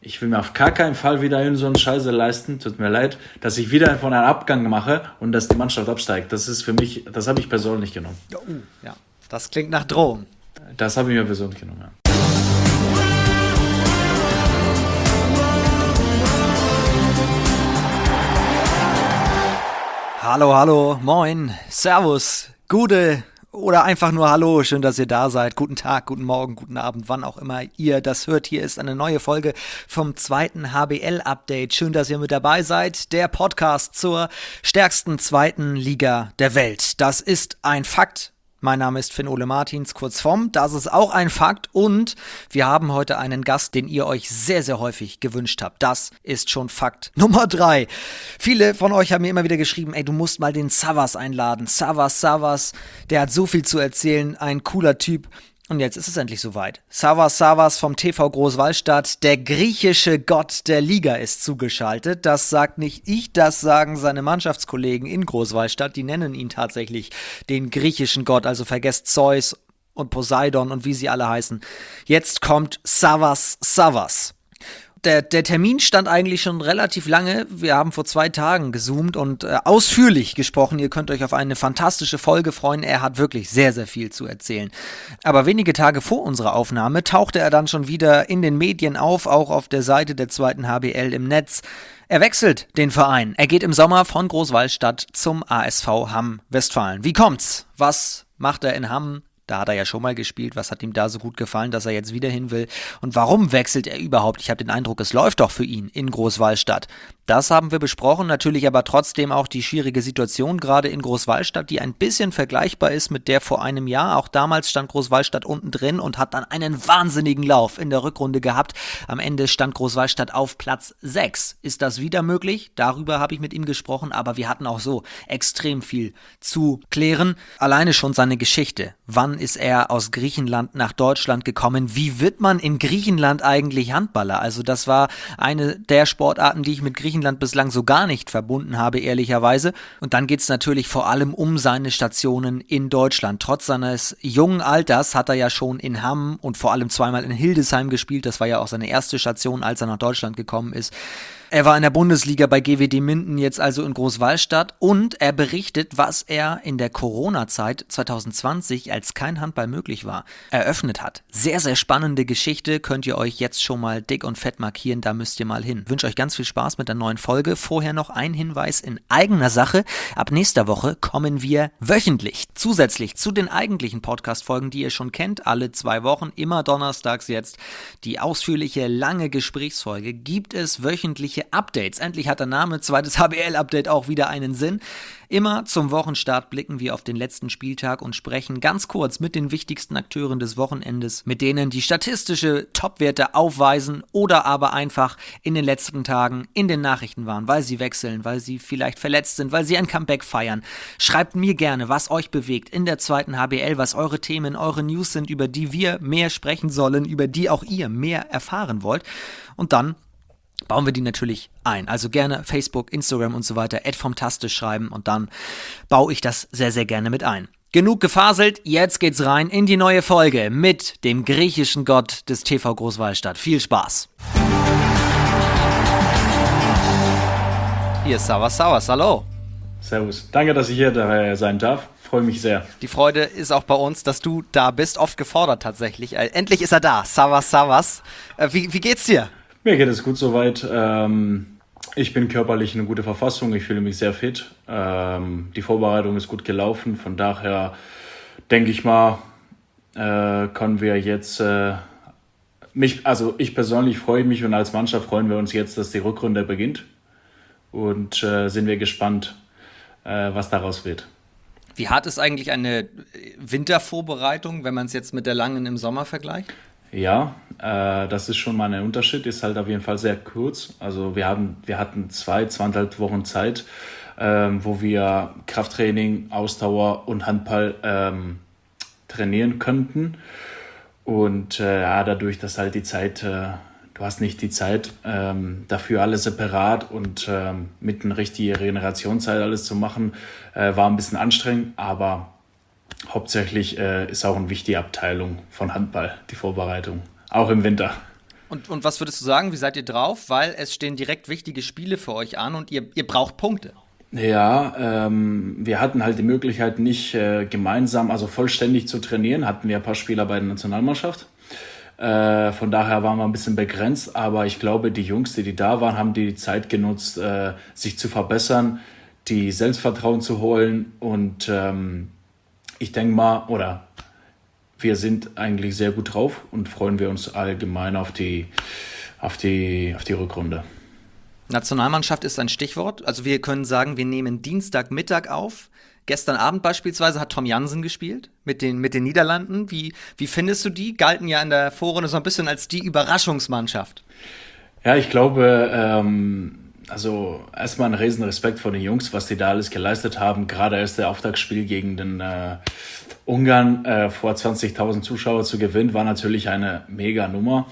Ich will mir auf gar keinen Fall wieder so einen Scheiße leisten. Tut mir leid, dass ich wieder von einem Abgang mache und dass die Mannschaft absteigt. Das ist für mich, das habe ich persönlich genommen. Ja, das klingt nach Drohung. Das habe ich mir persönlich genommen, ja. Hallo, moin, servus, gute oder einfach nur hallo, schön, dass ihr da seid. Guten Tag, guten Morgen, guten Abend, wann auch immer ihr das hört. Hier ist eine neue Folge vom zweiten HBL-Update. Schön, dass ihr mit dabei seid. Der Podcast zur stärksten zweiten Liga der Welt. Das ist ein Fakt. Mein Name ist Finn-Ole Martins, kurz vom. Das ist auch ein Fakt und wir haben heute einen Gast, den ihr euch sehr, sehr häufig gewünscht habt. Das ist schon Fakt Nummer 3. Viele von euch haben mir immer wieder geschrieben, ey, du musst mal den Savas einladen. Savas, der hat so viel zu erzählen, ein cooler Typ. Und jetzt ist es endlich soweit. Savas vom TV Großwallstadt, der griechische Gott der Liga, ist zugeschaltet. Das sagt nicht ich, das sagen seine Mannschaftskollegen in Großwallstadt. Die nennen ihn tatsächlich den griechischen Gott, also vergesst Zeus und Poseidon und wie sie alle heißen. Jetzt kommt Savas. Der Termin stand eigentlich schon relativ lange. Wir haben vor 2 Tagen gezoomt und ausführlich gesprochen. Ihr könnt euch auf eine fantastische Folge freuen. Er hat wirklich sehr, sehr viel zu erzählen. Aber wenige Tage vor unserer Aufnahme tauchte er dann schon wieder in den Medien auf, auch auf der Seite der zweiten HBL im Netz. Er wechselt den Verein. Er geht im Sommer von Großwallstadt zum ASV Hamm Westfalen. Wie kommt's? Was macht er in Hamm? Da hat er ja schon mal gespielt. Was hat ihm da so gut gefallen, dass er jetzt wieder hin will? Und warum wechselt er überhaupt? Ich habe den Eindruck, es läuft doch für ihn in Großwallstadt. Das haben wir besprochen, natürlich aber trotzdem auch die schwierige Situation gerade in Großwallstadt, die ein bisschen vergleichbar ist mit der vor einem Jahr. Auch damals stand Großwallstadt unten drin und hat dann einen wahnsinnigen Lauf in der Rückrunde gehabt. Am Ende stand Großwallstadt auf Platz 6. Ist das wieder möglich? Darüber habe ich mit ihm gesprochen, aber wir hatten auch so extrem viel zu klären. Alleine schon seine Geschichte. Wann ist er aus Griechenland nach Deutschland gekommen? Wie wird man in Griechenland eigentlich Handballer? Also das war eine der Sportarten, die ich mit Griechenland bislang so gar nicht verbunden habe, ehrlicherweise. Und dann geht es natürlich vor allem um seine Stationen in Deutschland. Trotz seines jungen Alters hat er ja schon in Hamm und vor allem zweimal in Hildesheim gespielt. Das war ja auch seine erste Station, als er nach Deutschland gekommen ist. Er war in der Bundesliga bei GWD Minden, jetzt also in Großwallstadt, und er berichtet, was er in der Corona-Zeit 2020, als kein Handball möglich war, eröffnet hat. Sehr, sehr spannende Geschichte, könnt ihr euch jetzt schon mal dick und fett markieren, da müsst ihr mal hin. Ich wünsche euch ganz viel Spaß mit der neuen Folge. Vorher noch ein Hinweis in eigener Sache. Ab nächster Woche kommen wir wöchentlich, zusätzlich zu den eigentlichen Podcast-Folgen, die ihr schon kennt, alle 2 Wochen, immer donnerstags jetzt, die ausführliche, lange Gesprächsfolge, gibt es wöchentliche Updates. Endlich hat der Name zweites HBL-Update auch wieder einen Sinn. Immer zum Wochenstart blicken wir auf den letzten Spieltag und sprechen ganz kurz mit den wichtigsten Akteuren des Wochenendes, mit denen die statistische Topwerte aufweisen oder aber einfach in den letzten Tagen in den Nachrichten waren, weil sie wechseln, weil sie vielleicht verletzt sind, weil sie ein Comeback feiern. Schreibt mir gerne, was euch bewegt in der zweiten HBL, was eure Themen, eure News sind, über die wir mehr sprechen sollen, über die auch ihr mehr erfahren wollt. Und dann bauen wir die natürlich ein. Also gerne Facebook, Instagram und so weiter, @vomtastisch schreiben und dann baue ich das sehr, sehr gerne mit ein. Genug gefaselt, jetzt geht's rein in die neue Folge mit dem griechischen Gott des TV Großwallstadt. Viel Spaß! Hier ist Savas, hallo! Servus. Danke, dass ich hier dabei sein darf. Freue mich sehr. Die Freude ist auch bei uns, dass du da bist. Oft gefordert tatsächlich. Endlich ist er da. Savas. Wie geht's dir? Mir geht es gut soweit. Ich bin körperlich in einer guten Verfassung. Ich fühle mich sehr fit. Die Vorbereitung ist gut gelaufen. Von daher denke ich mal, können wir jetzt ich persönlich freue mich und als Mannschaft freuen wir uns jetzt, dass die Rückrunde beginnt. Und sind wir gespannt, was daraus wird. Wie hart ist eigentlich eine Wintervorbereitung, wenn man es jetzt mit der langen im Sommer vergleicht? Ja, das ist schon mal ein Unterschied, ist halt auf jeden Fall sehr kurz. Also wir hatten 2,5 Wochen Zeit, wo wir Krafttraining, Ausdauer und Handball trainieren könnten. Und dadurch, dass halt die Zeit, du hast nicht die Zeit, dafür alles separat und mit einer richtigen Regenerationszeit alles zu machen, war ein bisschen anstrengend, aber hauptsächlich ist auch eine wichtige Abteilung von Handball, die Vorbereitung, auch im Winter. Und was würdest du sagen, wie seid ihr drauf? Weil es stehen direkt wichtige Spiele für euch an und ihr braucht Punkte. Ja, wir hatten halt die Möglichkeit, nicht gemeinsam, also vollständig zu trainieren. Hatten wir ein paar Spieler bei der Nationalmannschaft. Von daher waren wir ein bisschen begrenzt. Aber ich glaube, die Jungs, die da waren, haben die Zeit genutzt, sich zu verbessern, die Selbstvertrauen zu holen. Und ich denke mal, oder wir sind eigentlich sehr gut drauf und freuen wir uns allgemein auf die Rückrunde. Nationalmannschaft ist ein Stichwort. Also wir können sagen, wir nehmen Dienstagmittag auf. Gestern Abend beispielsweise hat Tom Jansen gespielt mit den Niederlanden. Wie findest du die? Galten ja in der Vorrunde so ein bisschen als die Überraschungsmannschaft. Ja, ich glaube, also erstmal ein riesen Respekt vor den Jungs, was die da alles geleistet haben. Gerade erst der Auftaktspiel gegen den Ungarn vor 20.000 Zuschauer zu gewinnen, war natürlich eine mega Nummer.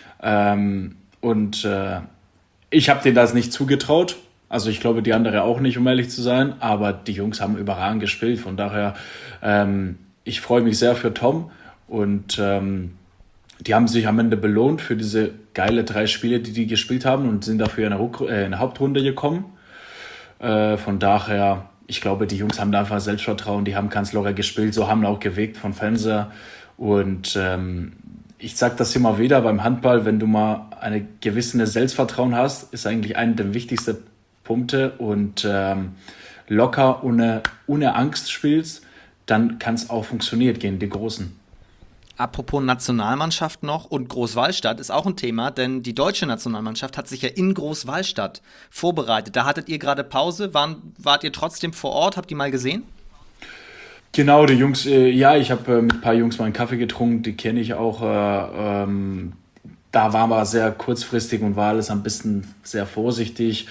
Ich habe denen das nicht zugetraut. Also ich glaube, die andere auch nicht, um ehrlich zu sein. Aber die Jungs haben überragend gespielt. Von daher, ich freue mich sehr für Tom. Und die haben sich am Ende belohnt für diese geile 3 Spiele, die gespielt haben und sind dafür in eine Hauptrunde gekommen. Von daher, ich glaube, die Jungs haben da einfach Selbstvertrauen. Die haben ganz locker gespielt. So haben auch gewegt von Fernseher. Und ich sage das immer wieder beim Handball, wenn du mal eine gewisse Selbstvertrauen hast, ist eigentlich einer der wichtigsten Punkte und locker ohne Angst spielst, dann kann es auch funktionieren gegen die Großen. Apropos Nationalmannschaft noch und Großwallstadt ist auch ein Thema, denn die deutsche Nationalmannschaft hat sich ja in Großwallstadt vorbereitet. Da hattet ihr gerade Pause, wart ihr trotzdem vor Ort, habt ihr mal gesehen? Genau, die Jungs, ja, ich habe mit ein paar Jungs mal einen Kaffee getrunken, die kenne ich auch. Da waren wir sehr kurzfristig und war alles ein bisschen sehr vorsichtig.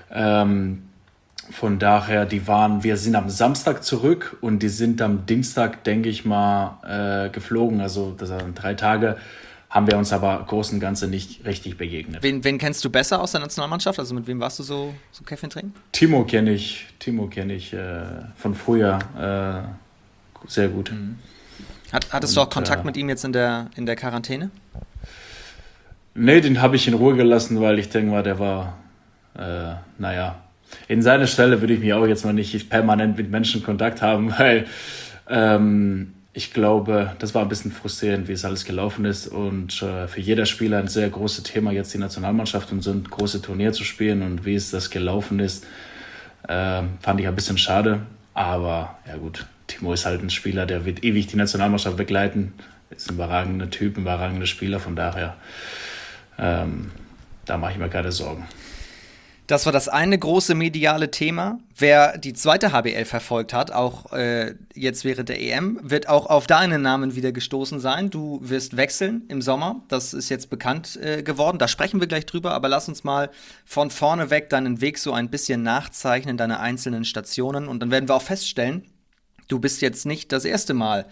Von daher, wir sind am Samstag zurück und die sind am Dienstag, denke ich mal, geflogen. Also das waren 3 Tage, haben wir uns aber im Großen und Ganzen nicht richtig begegnet. Wen kennst du besser aus der Nationalmannschaft? Also mit wem warst du so Kaffee trinken? Timo kenne ich von früher sehr gut. Hattest du auch Kontakt mit ihm jetzt in der Quarantäne? Nee, den habe ich in Ruhe gelassen, weil ich denke mal, der war, in seiner Stelle würde ich mich auch jetzt mal nicht permanent mit Menschen Kontakt haben, weil ich glaube, das war ein bisschen frustrierend, wie es alles gelaufen ist und für jeder Spieler ein sehr großes Thema, jetzt die Nationalmannschaft und so ein großes Turnier zu spielen und wie es das gelaufen ist, fand ich ein bisschen schade, aber ja gut, Timo ist halt ein Spieler, der wird ewig die Nationalmannschaft begleiten, ist ein überragender Typ, ein überragender Spieler, von daher da mache ich mir keine Sorgen. Das war das eine große mediale Thema. Wer die zweite HBL verfolgt hat, auch jetzt während der EM, wird auch auf deinen Namen wieder gestoßen sein. Du wirst wechseln im Sommer. Das ist jetzt bekannt geworden. Da sprechen wir gleich drüber. Aber lass uns mal von vorne weg deinen Weg so ein bisschen nachzeichnen, deine einzelnen Stationen. Und dann werden wir auch feststellen, du bist jetzt nicht das erste Mal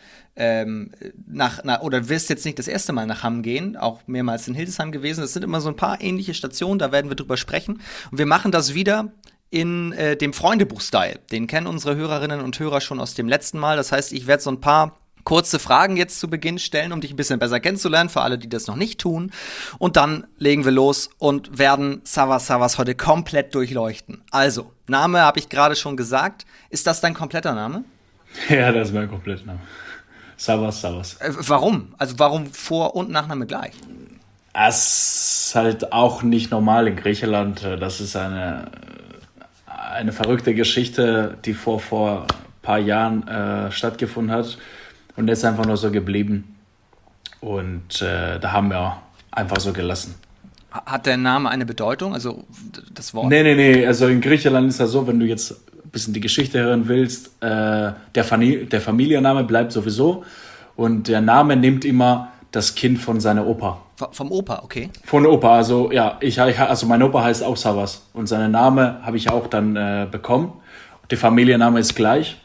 oder wirst jetzt nicht das erste Mal nach Hamm gehen, auch mehrmals in Hildesheim gewesen. Das sind immer so ein paar ähnliche Stationen, da werden wir drüber sprechen. Und wir machen das wieder in dem Freundebuch-Style. Den kennen unsere Hörerinnen und Hörer schon aus dem letzten Mal. Das heißt, ich werde so ein paar kurze Fragen jetzt zu Beginn stellen, um dich ein bisschen besser kennenzulernen, für alle, die das noch nicht tun. Und dann legen wir los und werden Savas heute komplett durchleuchten. Also, Name habe ich gerade schon gesagt. Ist das dein kompletter Name? Ja, das ist mein kompletter Name. Savas. Warum? Also warum Vor- und Nachname gleich? Es ist halt auch nicht normal in Griechenland. Das ist eine verrückte Geschichte, die vor ein paar Jahren stattgefunden hat. Und jetzt einfach nur so geblieben. Und da haben wir einfach so gelassen. Hat der Name eine Bedeutung? Also das Wort? Nee. Also in Griechenland ist das so, wenn du jetzt ein bisschen die Geschichte hören willst, der Familienname bleibt sowieso. Und der Name nimmt immer das Kind von seiner Opa. Vom Opa, okay. Von Opa, also ja, also mein Opa heißt auch Savas. Und seinen Namen habe ich auch dann bekommen. Der Familienname ist gleich.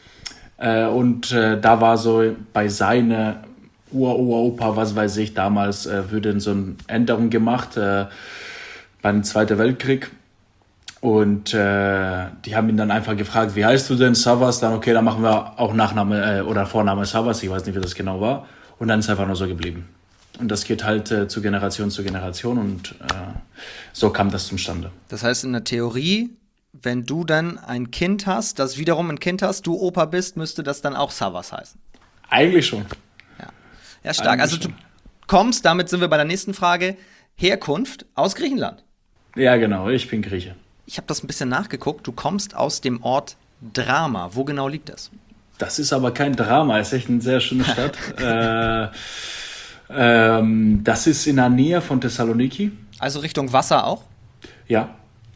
Da war so bei seiner Uropa, was weiß ich, damals wurde so eine Änderung gemacht beim Zweiten Weltkrieg. Und die haben ihn dann einfach gefragt, wie heißt du denn, Savas? Dann okay, dann machen wir auch Nachname oder Vorname Savas, ich weiß nicht, wie das genau war. Und dann ist einfach nur so geblieben. Und das geht halt zu Generation und so kam das zustande. Das heißt, in der Theorie, wenn du dann ein Kind hast, das wiederum ein Kind hast, du Opa bist, müsste das dann auch Savas heißen. Eigentlich schon. Ja, stark. Also du kommst, damit sind wir bei der nächsten Frage, Herkunft aus Griechenland. Ja, genau, ich bin Grieche. Ich habe das ein bisschen nachgeguckt. Du kommst aus dem Ort Drama. Wo genau liegt das? Das ist aber kein Drama, es ist echt eine sehr schöne Stadt. Das ist in der Nähe von Thessaloniki. Also Richtung Wasser auch? Ja.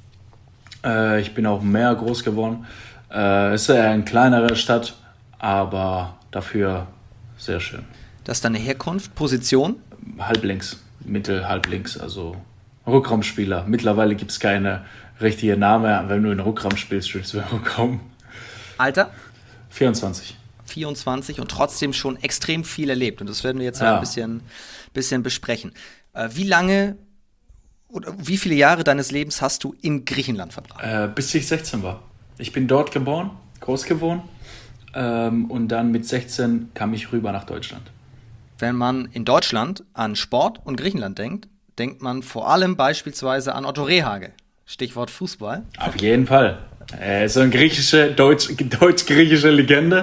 Ich bin auf dem Meer groß geworden. Es ist eher eine kleinere Stadt, aber dafür sehr schön. Das ist deine Herkunft, Position? Halblinks, Mittel-Halblinks, also Rückraumspieler. Mittlerweile gibt es keine richtige Name. Wenn du in Rückraum spielst, spielst du in Rückraum. Alter? 24. 24 und trotzdem schon extrem viel erlebt. Und das werden wir jetzt ein bisschen besprechen. Wie lange oder wie viele Jahre deines Lebens hast du in Griechenland verbracht? Bis ich 16 war. Ich bin dort geboren, groß geworden. Und dann mit 16 kam ich rüber nach Deutschland. Wenn man in Deutschland an Sport und Griechenland denkt, denkt man vor allem beispielsweise an Otto Rehhagel. Stichwort Fußball. Auf jeden Fall. So eine deutsch-griechische Legende,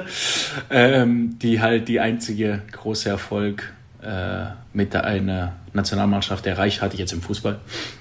die halt die einzige große Erfolg mit einer Nationalmannschaft erreicht hatte, jetzt im Fußball.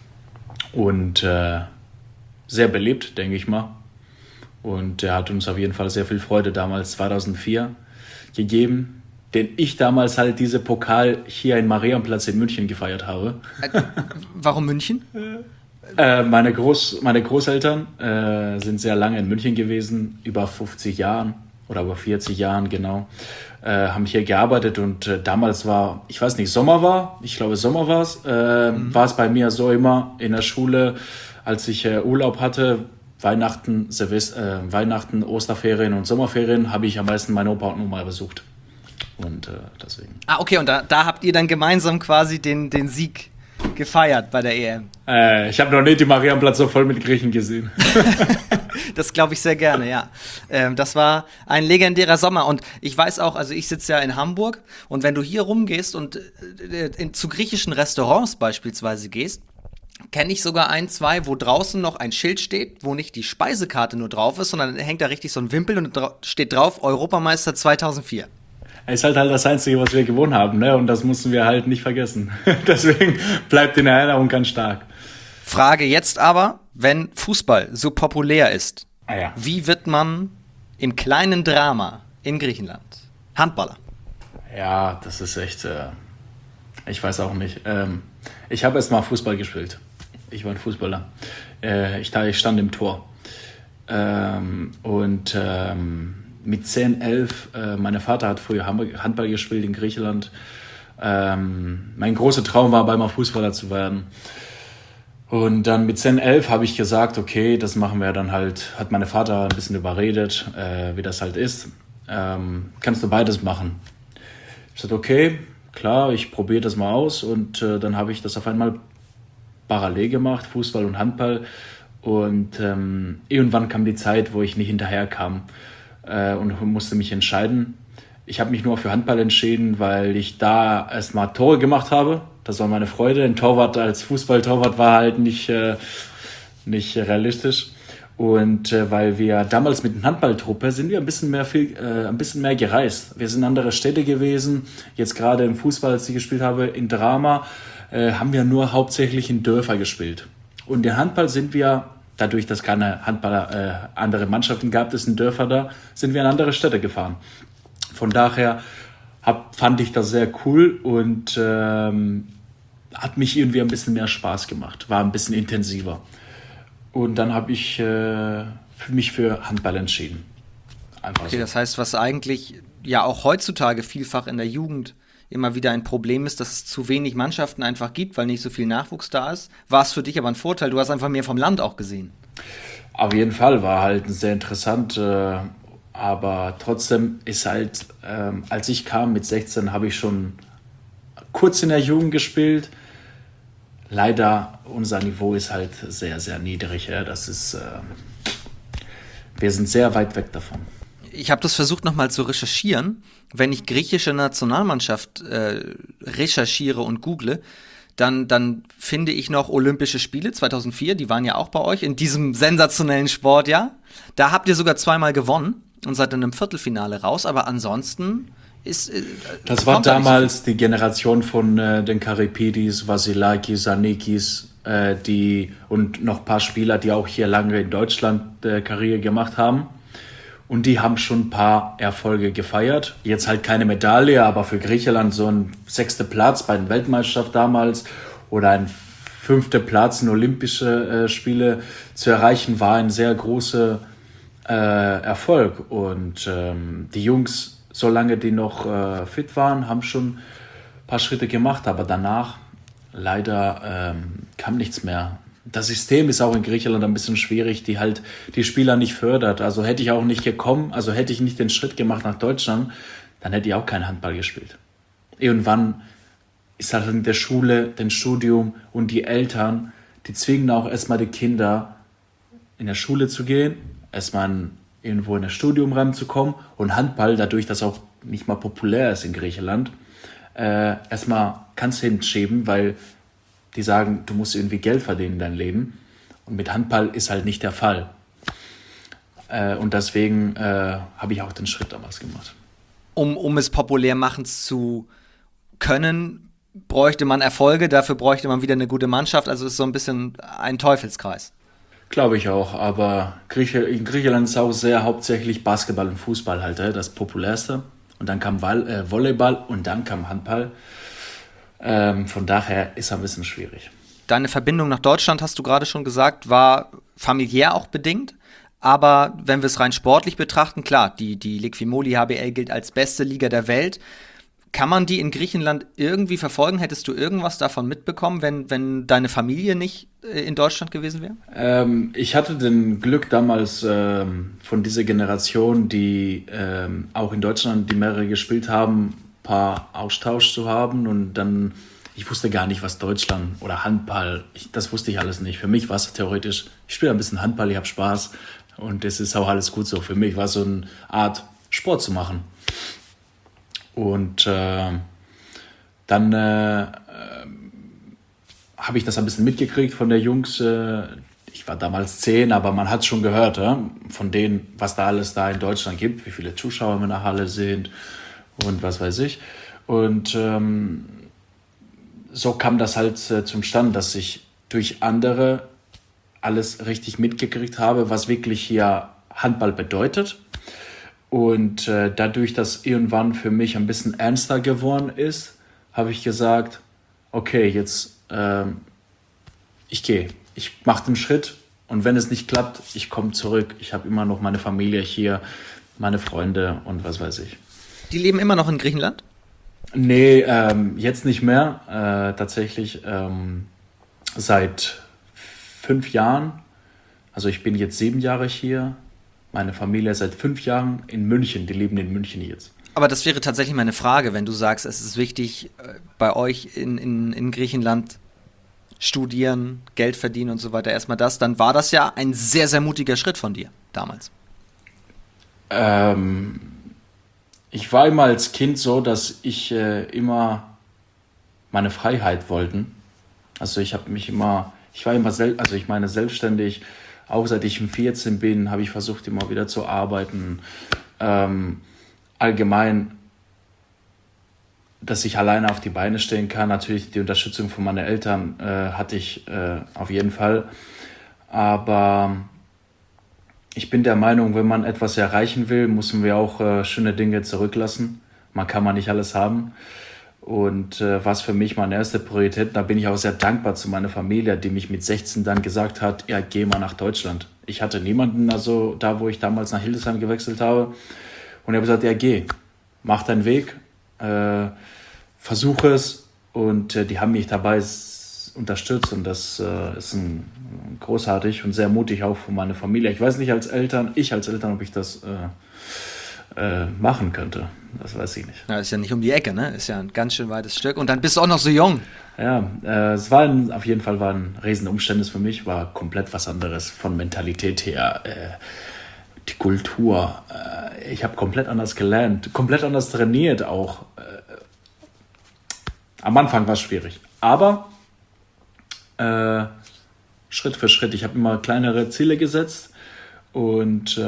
Und sehr beliebt, denke ich mal. Und er hat uns auf jeden Fall sehr viel Freude damals 2004 gegeben, den ich damals halt diese Pokal hier in Marienplatz in München gefeiert habe. Warum München? Meine Großeltern sind sehr lange in München gewesen, über 50 Jahren oder über 40 Jahren genau, haben hier gearbeitet und damals war, ich weiß nicht, Sommer war es, war es bei mir so immer in der Schule, als ich Urlaub hatte, Weihnachten, Osterferien und Sommerferien, habe ich am meisten meine Opa und Oma besucht. Und deswegen. Ah, okay, und da habt ihr dann gemeinsam quasi den Sieg gefeiert bei der EM. Ich habe noch nicht die Marienplatz so voll mit Griechen gesehen. Das glaube ich sehr gerne, ja. Das war ein legendärer Sommer und ich weiß auch, also ich sitze ja in Hamburg und wenn du hier rumgehst und zu griechischen Restaurants beispielsweise gehst, kenne ich sogar 1, 2, wo draußen noch ein Schild steht, wo nicht die Speisekarte nur drauf ist, sondern hängt da richtig so ein Wimpel und steht drauf Europameister 2004. Es ist halt das Einzige, was wir gewonnen haben, ne? Und das mussten wir halt nicht vergessen. Deswegen bleibt in Erinnerung ganz stark. Frage jetzt aber, wenn Fußball so populär ist, Wie wird man im kleinen Drama in Griechenland Handballer? Ja, das ist echt, ich weiß auch nicht. Ich habe erst mal Fußball gespielt. Ich war ein Fußballer. Ich stand im Tor. Mit 10, 11, mein Vater hat früher Handball gespielt in Griechenland. Mein großer Traum war, bald mal Fußballer zu werden. Und dann mit 10, 11 habe ich gesagt, okay, das machen wir dann halt, hat mein Vater ein bisschen überredet, wie das halt ist. Kannst du beides machen? Ich sagte, okay, klar, ich probiere das mal aus. Und dann habe ich das auf einmal parallel gemacht, Fußball und Handball. Und irgendwann kam die Zeit, wo ich nicht hinterher kam und musste mich entscheiden. Ich habe mich nur für Handball entschieden, weil ich da erstmal Tore gemacht habe. Das war meine Freude. Ein Torwart als Fußballtorwart war halt nicht realistisch. Und weil wir damals mit der Handballtruppe sind wir ein bisschen mehr gereist. Wir sind in andere Städte gewesen. Jetzt gerade im Fußball, als ich gespielt habe, in Drama, haben wir nur hauptsächlich in Dörfer gespielt. Und in Handball sind wir, dadurch, dass keine Handballer, andere Mannschaften gab es in Dörfer da, sind wir in andere Städte gefahren. Von daher fand ich das sehr cool und hat mich irgendwie ein bisschen mehr Spaß gemacht, war ein bisschen intensiver. Und dann habe ich mich für Handball entschieden. Einfach okay, so. das heißt, was eigentlich ja auch heutzutage vielfach in der Jugend immer wieder ein Problem ist, dass es zu wenig Mannschaften einfach gibt, weil nicht so viel Nachwuchs da ist, war es für dich aber ein Vorteil. Du hast einfach mehr vom Land auch gesehen. Auf jeden Fall war halt sehr interessant, aber trotzdem ist halt, als ich kam mit 16, habe ich schon kurz in der Jugend gespielt. Leider, unser Niveau ist halt sehr, sehr niedrig. Ja. Das ist, wir sind sehr weit weg davon. ich habe das versucht nochmal zu recherchieren. Wenn ich griechische Nationalmannschaft recherchiere und google, dann finde ich noch Olympische Spiele 2004, die waren ja auch bei euch in diesem sensationellen Sportjahr. Da habt ihr sogar zweimal gewonnen und seid dann im Viertelfinale raus, aber ansonsten das war damals die Generation von den Karipidis, Vasilakis, Zanikis, und noch ein paar Spieler, die auch hier lange in Deutschland Karriere gemacht haben. Und die haben schon ein paar Erfolge gefeiert. Jetzt halt keine Medaille, aber für Griechenland so ein 6. Platz bei den Weltmeisterschaften damals oder ein 5. Platz in Olympische Spiele zu erreichen, war ein sehr großer Erfolg. Und die Jungs, solange die noch fit waren, haben schon ein paar Schritte gemacht. Aber danach leider kam nichts mehr. Das System ist auch in Griechenland ein bisschen schwierig, die halt die Spieler nicht fördert. Also hätte ich auch nicht gekommen, also hätte ich nicht den Schritt gemacht nach Deutschland, dann hätte ich auch kein Handball gespielt. Irgendwann ist halt in der Schule, dem Studium und die Eltern, die zwingen auch erstmal die Kinder in der Schule zu gehen, erstmal irgendwo in das Studium reinzukommen und Handball, dadurch, dass auch nicht mal populär ist in Griechenland, erstmal kannst du hinschieben, weil die sagen, du musst irgendwie Geld verdienen in deinem Leben. Und mit Handball ist halt nicht der Fall. Und deswegen habe ich auch den Schritt damals gemacht. Um es populär machen zu können, bräuchte man Erfolge, dafür bräuchte man wieder eine gute Mannschaft. Also es ist so ein bisschen ein Teufelskreis. Glaube ich auch, aber in Griechenland ist auch sehr hauptsächlich Basketball und Fußball halt das populärste. Und dann kam Volleyball und dann kam Handball. Von daher ist es ein bisschen schwierig. Deine Verbindung nach Deutschland, hast du gerade schon gesagt, war familiär auch bedingt. Aber wenn wir es rein sportlich betrachten, klar, die Liqui-Moly HBL gilt als beste Liga der Welt. Kann man die in Griechenland irgendwie verfolgen? Hättest du irgendwas davon mitbekommen, wenn deine Familie nicht in Deutschland gewesen wäre? Ich hatte den Glück damals von dieser Generation, die auch in Deutschland, die mehrere gespielt haben, paar Austausch zu haben und dann, ich wusste gar nicht, was Deutschland oder Handball, das wusste ich alles nicht. Für mich war es theoretisch, ich spiele ein bisschen Handball, ich habe Spaß und es ist auch alles gut so. Für mich war es so eine Art Sport zu machen. Und dann habe ich das ein bisschen mitgekriegt von der Jungs. Ich war damals 10, aber man hat es schon gehört von denen, was da alles da in Deutschland gibt, wie viele Zuschauer in der Halle sind und was weiß ich. Und so kam das halt zum Stand, dass ich durch andere alles richtig mitgekriegt habe, was wirklich hier Handball bedeutet. Und dadurch, dass irgendwann für mich ein bisschen ernster geworden ist, habe ich gesagt, okay, jetzt ich gehe. Ich mache den Schritt und wenn es nicht klappt, ich komme zurück. Ich habe immer noch meine Familie hier, meine Freunde und was weiß ich. Die leben immer noch in Griechenland? Nee, jetzt nicht mehr. Tatsächlich seit 5 Jahren. Also ich bin jetzt 7 Jahre hier. Meine Familie seit 5 Jahren in München. Die leben in München jetzt. Aber das wäre tatsächlich meine Frage, wenn du sagst, es ist wichtig, bei euch in Griechenland studieren, Geld verdienen und so weiter. Erstmal das, dann war das ja ein sehr, sehr mutiger Schritt von dir damals. Ich war immer als Kind so, dass ich immer meine Freiheit wollte. Also ich war immer selbstständig. Auch seit ich 14 bin, habe ich versucht, immer wieder zu arbeiten. Allgemein, dass ich alleine auf die Beine stehen kann. Natürlich die Unterstützung von meinen Eltern hatte ich auf jeden Fall. Aber ich bin der Meinung, wenn man etwas erreichen will, müssen wir auch schöne Dinge zurücklassen. Man kann nicht alles haben. Und was für mich meine erste Priorität, da bin ich auch sehr dankbar zu meiner Familie, die mich mit 16 dann gesagt hat, ja, geh mal nach Deutschland. Ich hatte niemanden, also da, wo ich damals nach Hildesheim gewechselt habe. Und ich habe gesagt, ja, geh, mach deinen Weg, versuche es. Und die haben mich dabei unterstützt und das ist großartig und sehr mutig auch von meiner Familie. Ich weiß nicht als Eltern, ob ich das machen könnte. Das weiß ich nicht. Ja, ist ja nicht um die Ecke, ne? Ist ja ein ganz schön weites Stück. Und dann bist du auch noch so jung. Ja, es auf jeden Fall waren Riesenumstände für mich, war komplett was anderes von Mentalität her. die Kultur. Ich habe komplett anders gelernt, komplett anders trainiert auch. Am Anfang war es schwierig, aber Schritt für Schritt. Ich habe immer kleinere Ziele gesetzt und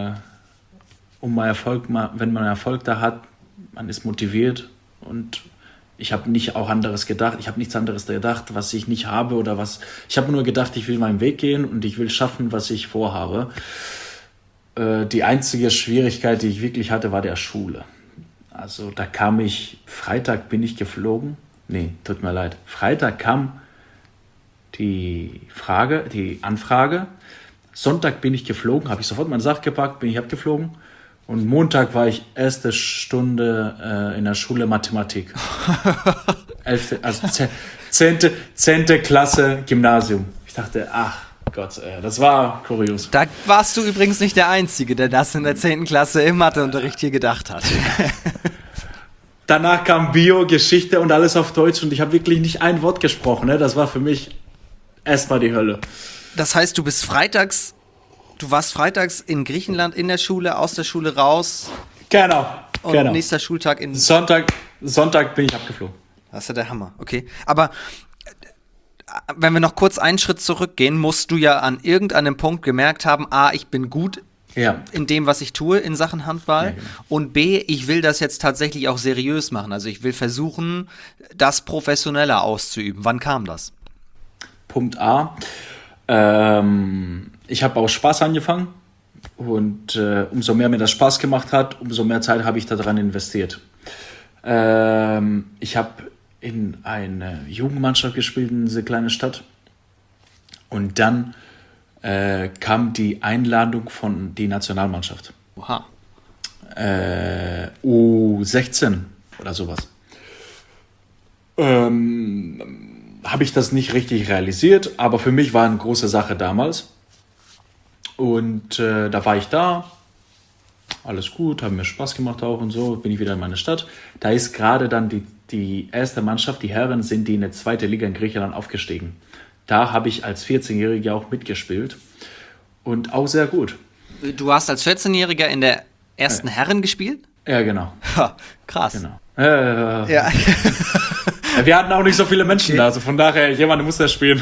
wenn man Erfolg da hat, man ist motiviert und ich habe nicht auch anderes gedacht. Ich habe nichts anderes gedacht, was ich nicht habe oder was. Ich habe nur gedacht, ich will meinen Weg gehen und ich will schaffen, was ich vorhabe. Die einzige Schwierigkeit, die ich wirklich hatte, war der Schule. Also da Freitag bin ich geflogen. Nee, tut mir leid. Freitag kam die Anfrage. Sonntag bin ich geflogen, habe ich sofort meine Sache gepackt, bin ich abgeflogen. Und Montag war ich erste Stunde in der Schule Mathematik. 10. Klasse Gymnasium. Ich dachte, ach Gott, das war kurios. Da warst du übrigens nicht der Einzige, der das in der 10. Klasse im Matheunterricht hier gedacht hat. Danach kam Bio, Geschichte und alles auf Deutsch und ich habe wirklich nicht ein Wort gesprochen. Ne? Das war für mich erstmal die Hölle. Das heißt, du warst freitags in Griechenland in der Schule, aus der Schule raus. Genau. Und nächster Schultag in... Sonntag bin ich abgeflogen. Das ist ja der Hammer, okay. Aber wenn wir noch kurz einen Schritt zurückgehen, musst du ja an irgendeinem Punkt gemerkt haben, A, ich bin gut in dem, was ich tue in Sachen Handball. Ja, genau. Und B, ich will das jetzt tatsächlich auch seriös machen. Also ich will versuchen, das professioneller auszuüben. Wann kam das? Punkt A. Ich habe auch Spaß angefangen und umso mehr mir das Spaß gemacht hat, umso mehr Zeit habe ich daran investiert. Ich habe in eine Jugendmannschaft gespielt in diese kleine Stadt und dann kam die Einladung von die Nationalmannschaft. Oha. U16 oder sowas. Habe ich das nicht richtig realisiert, aber für mich war eine große Sache damals. Und da war ich da, alles gut, hat mir Spaß gemacht auch und so, bin ich wieder in meine Stadt. Da ist gerade dann die erste Mannschaft, die Herren sind die in der zweiten Liga in Griechenland aufgestiegen. Da habe ich als 14-Jähriger auch mitgespielt und auch sehr gut. Du hast als 14-Jähriger in der ersten Herren gespielt? Ja, genau. Ha, krass. Genau. Ja. Wir hatten auch nicht so viele Menschen da, also von daher, jemand muss das spielen.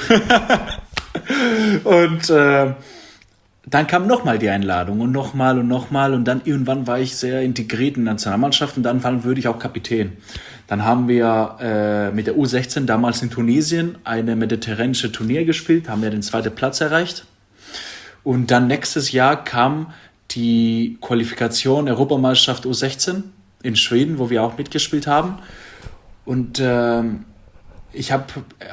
Und dann kam nochmal die Einladung und nochmal und dann irgendwann war ich sehr integriert in der Nationalmannschaft und dann wurde ich auch Kapitän. Dann haben wir mit der U16 damals in Tunesien eine mediterranische Turnier gespielt, haben wir den 2. Platz erreicht. Und dann nächstes Jahr kam die Qualifikation Europameisterschaft U16 in Schweden, wo wir auch mitgespielt haben. Und ich habe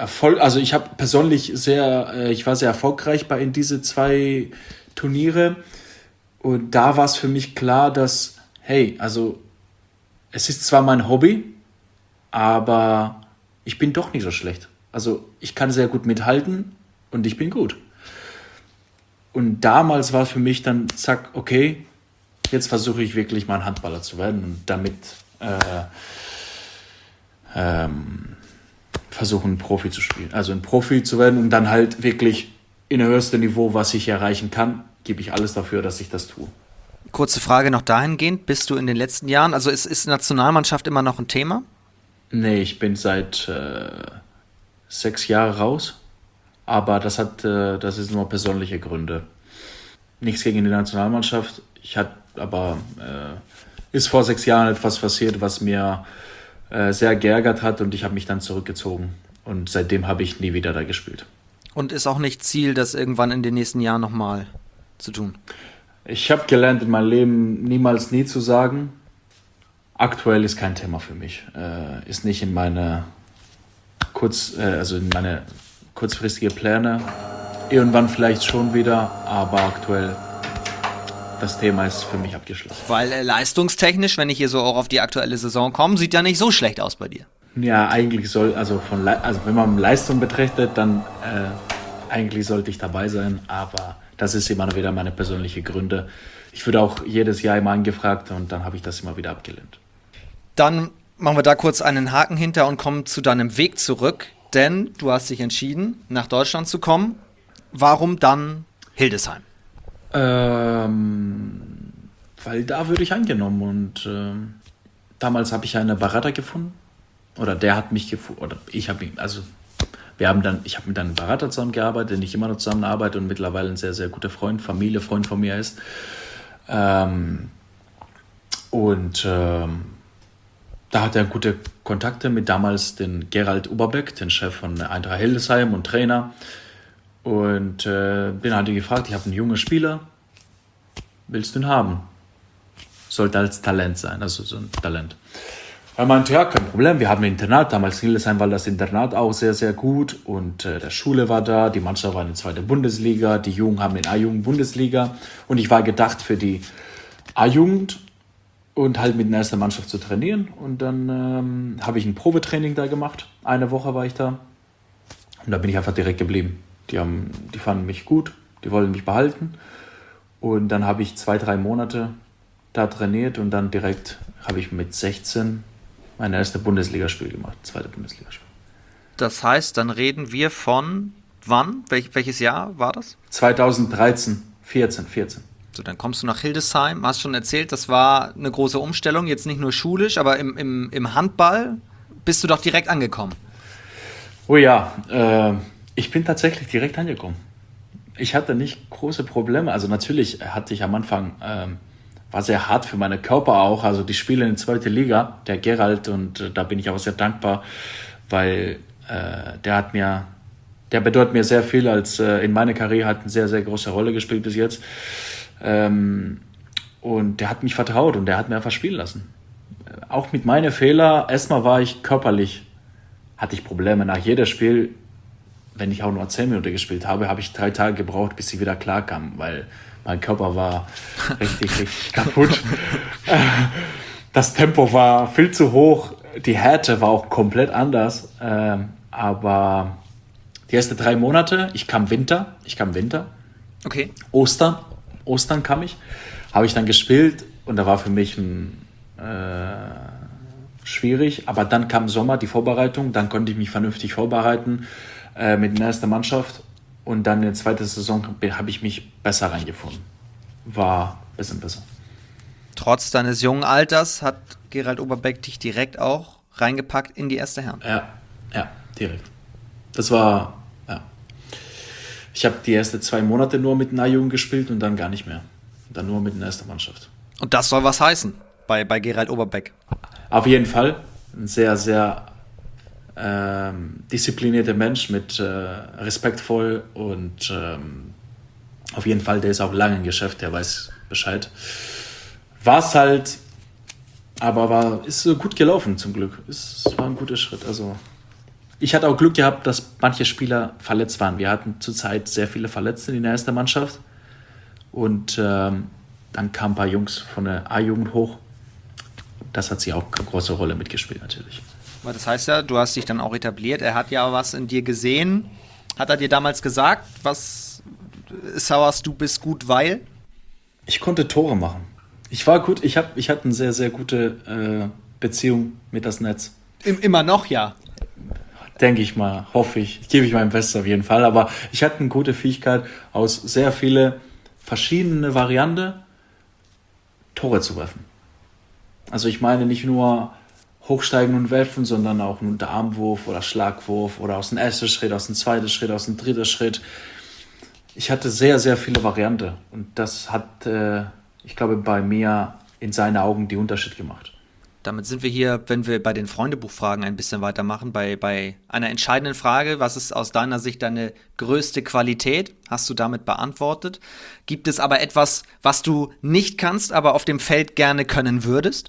ich war sehr erfolgreich in diese 2 Turniere. Und da war es für mich klar, dass, hey, also es ist zwar mein Hobby, aber ich bin doch nicht so schlecht. Also ich kann sehr gut mithalten und ich bin gut. Und damals war für mich dann, zack, okay, jetzt versuche ich wirklich mal ein Handballer zu werden und damit versuchen, Profi zu spielen. Also ein Profi zu werden und dann halt wirklich in der höchsten Niveau, was ich erreichen kann, gebe ich alles dafür, dass ich das tue. Kurze Frage noch dahingehend, bist du in den letzten Jahren, also ist Nationalmannschaft immer noch ein Thema? Nee, ich bin seit 6 Jahren raus, aber das ist nur persönliche Gründe. Nichts gegen die Nationalmannschaft, ist vor 6 Jahren etwas passiert, was mir sehr geärgert hat und ich habe mich dann zurückgezogen und seitdem habe ich nie wieder da gespielt. Und ist auch nicht Ziel, das irgendwann in den nächsten Jahren nochmal zu tun? Ich habe gelernt, in meinem Leben niemals nie zu sagen. Aktuell ist kein Thema für mich. Ist nicht in meine kurzfristige Pläne. Irgendwann vielleicht schon wieder, aber aktuell das Thema ist für mich abgeschlossen. Weil leistungstechnisch, wenn ich hier so auch auf die aktuelle Saison komme, sieht ja nicht so schlecht aus bei dir. Ja, eigentlich wenn man Leistung betrachtet, dann eigentlich sollte ich dabei sein, aber das ist immer wieder meine persönlichen Gründe. Ich wurde auch jedes Jahr immer angefragt und dann habe ich das immer wieder abgelehnt. Dann machen wir da kurz einen Haken hinter und kommen zu deinem Weg zurück, denn du hast dich entschieden, nach Deutschland zu kommen. Warum dann Hildesheim? Weil da würde ich angenommen und damals habe ich einen Berater gefunden oder der hat mich gefunden oder ich habe ihn, also ich habe mit einem Berater zusammengearbeitet, den ich immer noch zusammenarbeite und mittlerweile ein sehr, sehr guter Freund, Freund von mir ist. Da hat er gute Kontakte mit damals den Gerald Oberbeck, den Chef von Eintracht Hildesheim und Trainer. Und bin halt gefragt, ich habe einen jungen Spieler, willst du ihn haben? Sollte als Talent sein, also so ein Talent. Er meinte, ja, kein Problem, wir haben ein Internat, damals in Hildesheim war das Internat auch sehr, sehr gut und der Schule war da, die Mannschaft war in der zweiten Bundesliga, die Jungen haben in A-Jugend-Bundesliga und ich war gedacht für die A-Jugend und halt mit der ersten Mannschaft zu trainieren und dann habe ich ein Probetraining da gemacht, eine Woche war ich da und da bin ich einfach direkt geblieben. Die fanden mich gut, die wollten mich behalten und dann habe ich 2-3 Monate da trainiert und dann direkt habe ich mit 16 mein erstes Bundesligaspiel gemacht, zweite Bundesligaspiel. Das heißt, dann reden wir von wann? Welches Jahr war das? 2013, 14. So, dann kommst du nach Hildesheim, hast schon erzählt, das war eine große Umstellung, jetzt nicht nur schulisch, aber im Handball bist du doch direkt angekommen. Oh ja, ich bin tatsächlich direkt angekommen. Ich hatte nicht große Probleme, also natürlich hatte ich am Anfang, war sehr hart für meinen Körper auch, also die Spiele in der zweiten Liga, der Gerald und da bin ich auch sehr dankbar, weil der bedeutet mir sehr viel, in meiner Karriere hat eine sehr, sehr große Rolle gespielt bis jetzt. Und der hat mich vertraut und der hat mir einfach spielen lassen. Auch mit meinen Fehlern, erstmal war ich körperlich, hatte ich Probleme nach jedem Spiel, wenn ich auch nur 10 Minuten gespielt habe, habe ich 3 Tage gebraucht, bis ich wieder klar kam, weil mein Körper war richtig kaputt. Das Tempo war viel zu hoch, die Härte war auch komplett anders, aber die ersten 3 Monate, ich kam Winter. Okay. Ostern kam ich, habe ich dann gespielt und da war für mich schwierig, aber dann kam Sommer, die Vorbereitung, dann konnte ich mich vernünftig vorbereiten mit der ersten Mannschaft und dann in der zweiten Saison habe ich mich besser reingefunden. War ein bisschen besser. Trotz deines jungen Alters hat Gerald Oberbeck dich direkt auch reingepackt in die erste Herren. Ja, direkt. Das war, ja. Ich habe die ersten 2 Monate nur mit einer A-Jugend gespielt und dann gar nicht mehr. Dann nur mit der ersten Mannschaft. Und das soll was heißen bei Gerald Oberbeck. Auf jeden Fall. Ein sehr, sehr disziplinierter Mensch, respektvoll und auf jeden Fall, der ist auch lange im Geschäft, der weiß Bescheid. War es halt, aber ist gut gelaufen zum Glück. Es war ein guter Schritt. Also ich hatte auch Glück gehabt, dass manche Spieler verletzt waren. Wir hatten zurzeit sehr viele Verletzte in der ersten Mannschaft. Und dann kamen ein paar Jungs von der A-Jugend hoch. Das hat sie auch eine große Rolle mitgespielt natürlich. Aber das heißt ja, du hast dich dann auch etabliert. Er hat ja was in dir gesehen. Hat er dir damals gesagt, was Sauers, du bist gut, weil? Ich konnte Tore machen. Ich war gut. Ich hatte eine sehr, sehr gute Beziehung mit das Netz. Immer noch, ja. Denke ich mal, hoffe ich. Gebe ich mein Bestes auf jeden Fall. Aber ich hatte eine gute Fähigkeit, aus sehr viele verschiedene Varianten Tore zu werfen. Also ich meine nicht nur hochsteigen und werfen, sondern auch einen Unterarmwurf oder Schlagwurf oder aus dem ersten Schritt, aus dem zweiten Schritt, aus dem dritten Schritt. Ich hatte sehr, sehr viele Varianten und das hat, ich glaube, bei mir in seinen Augen die Unterschied gemacht. Damit sind wir hier, wenn wir bei den Freundebuchfragen ein bisschen weitermachen, bei einer entscheidenden Frage. Was ist aus deiner Sicht deine größte Qualität? Hast du damit beantwortet? Gibt es aber etwas, was du nicht kannst, aber auf dem Feld gerne können würdest?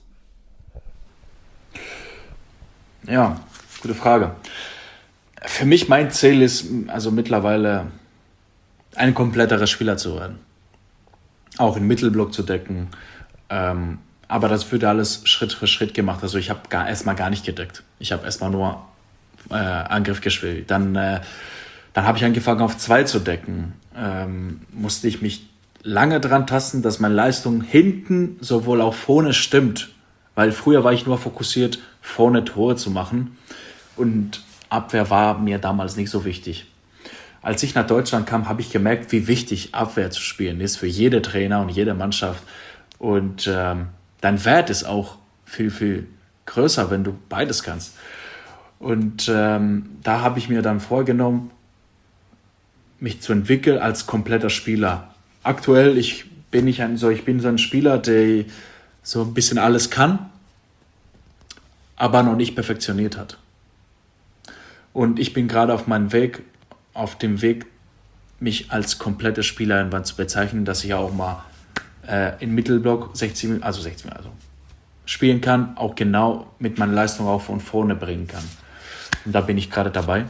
Ja, gute Frage. Für mich, mein Ziel ist also mittlerweile ein kompletterer Spieler zu werden. Auch den Mittelblock zu decken. Aber das wird alles Schritt für Schritt gemacht. Also ich habe erstmal gar nicht gedeckt. Ich habe erstmal nur Angriff gespielt. Dann habe ich angefangen auf 2 zu decken. Musste ich mich lange dran tasten, dass meine Leistung hinten sowohl auch vorne stimmt. Weil früher war ich nur fokussiert, vorne Tore zu machen. Und Abwehr war mir damals nicht so wichtig. als ich nach Deutschland kam, habe ich gemerkt, wie wichtig Abwehr zu spielen ist für jede Trainer und jede Mannschaft. Und dein Wert ist auch viel, viel größer, wenn du beides kannst. Und da habe ich mir dann vorgenommen, mich zu entwickeln als kompletter Spieler. Aktuell bin so ein Spieler, der so ein bisschen alles kann, aber noch nicht perfektioniert hat. Und ich bin gerade auf dem Weg, mich als kompletter Spieler irgendwann zu bezeichnen, dass ich auch mal im Mittelblock 60 Minuten spielen kann, auch genau mit meiner Leistung auch von vorne bringen kann. Und da bin ich gerade dabei.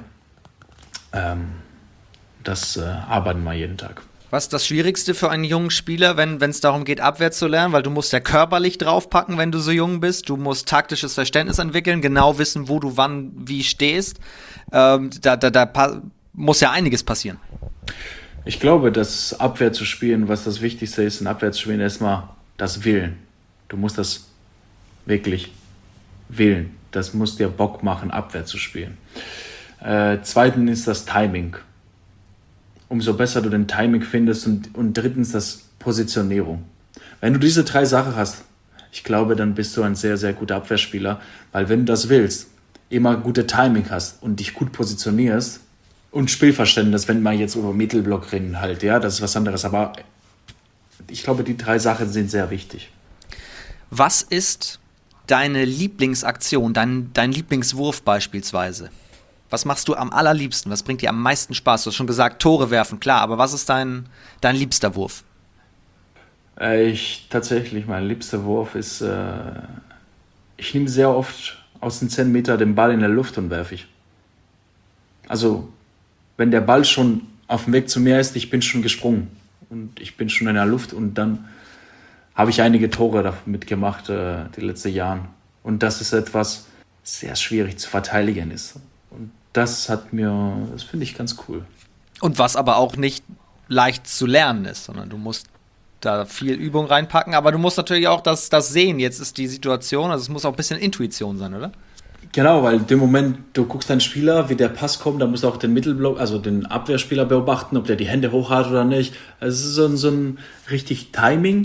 Das arbeiten wir jeden Tag. Was ist das Schwierigste für einen jungen Spieler, wenn es darum geht, Abwehr zu lernen? Weil du musst ja körperlich draufpacken, wenn du so jung bist. Du musst taktisches Verständnis entwickeln, genau wissen, wo du wann wie stehst. Da muss ja einiges passieren. Ich glaube, dass Abwehr zu spielen, was das Wichtigste ist, in Abwehr zu spielen, erstmal das Willen. Du musst das wirklich wählen. Das muss dir Bock machen, Abwehr zu spielen. Zweitens ist das Timing. Umso besser du den Timing findest und drittens das Positionierung. Wenn du diese 3 Sachen hast, ich glaube, dann bist du ein sehr, sehr guter Abwehrspieler, weil wenn du das willst, immer gute Timing hast und dich gut positionierst und Spielverständnis, wenn man jetzt über Mittelblock reden halt, ja, das ist was anderes, aber ich glaube, die 3 Sachen sind sehr wichtig. Was ist deine Lieblingsaktion, dein Lieblingswurf beispielsweise? Was machst du am allerliebsten? Was bringt dir am meisten Spaß? Du hast schon gesagt, Tore werfen, klar, aber was ist dein liebster Wurf? Tatsächlich, mein liebster Wurf ist, ich nehme sehr oft aus den 10 Meter den Ball in der Luft und werfe ich. Also, wenn der Ball schon auf dem Weg zu mir ist, ich bin schon gesprungen und ich bin schon in der Luft und dann habe ich einige Tore damit gemacht, die letzten Jahren. Und das ist etwas sehr schwierig zu verteidigen ist. Und das finde ich ganz cool. Und was aber auch nicht leicht zu lernen ist, sondern du musst da viel Übung reinpacken, aber du musst natürlich auch das sehen. Jetzt ist die Situation, also es muss auch ein bisschen Intuition sein, oder? Genau, weil in dem Moment, du guckst deinen Spieler, wie der Pass kommt, da musst du auch den Mittelblock, also den Abwehrspieler beobachten, ob der die Hände hoch hat oder nicht. Es ist so ein richtig Timing.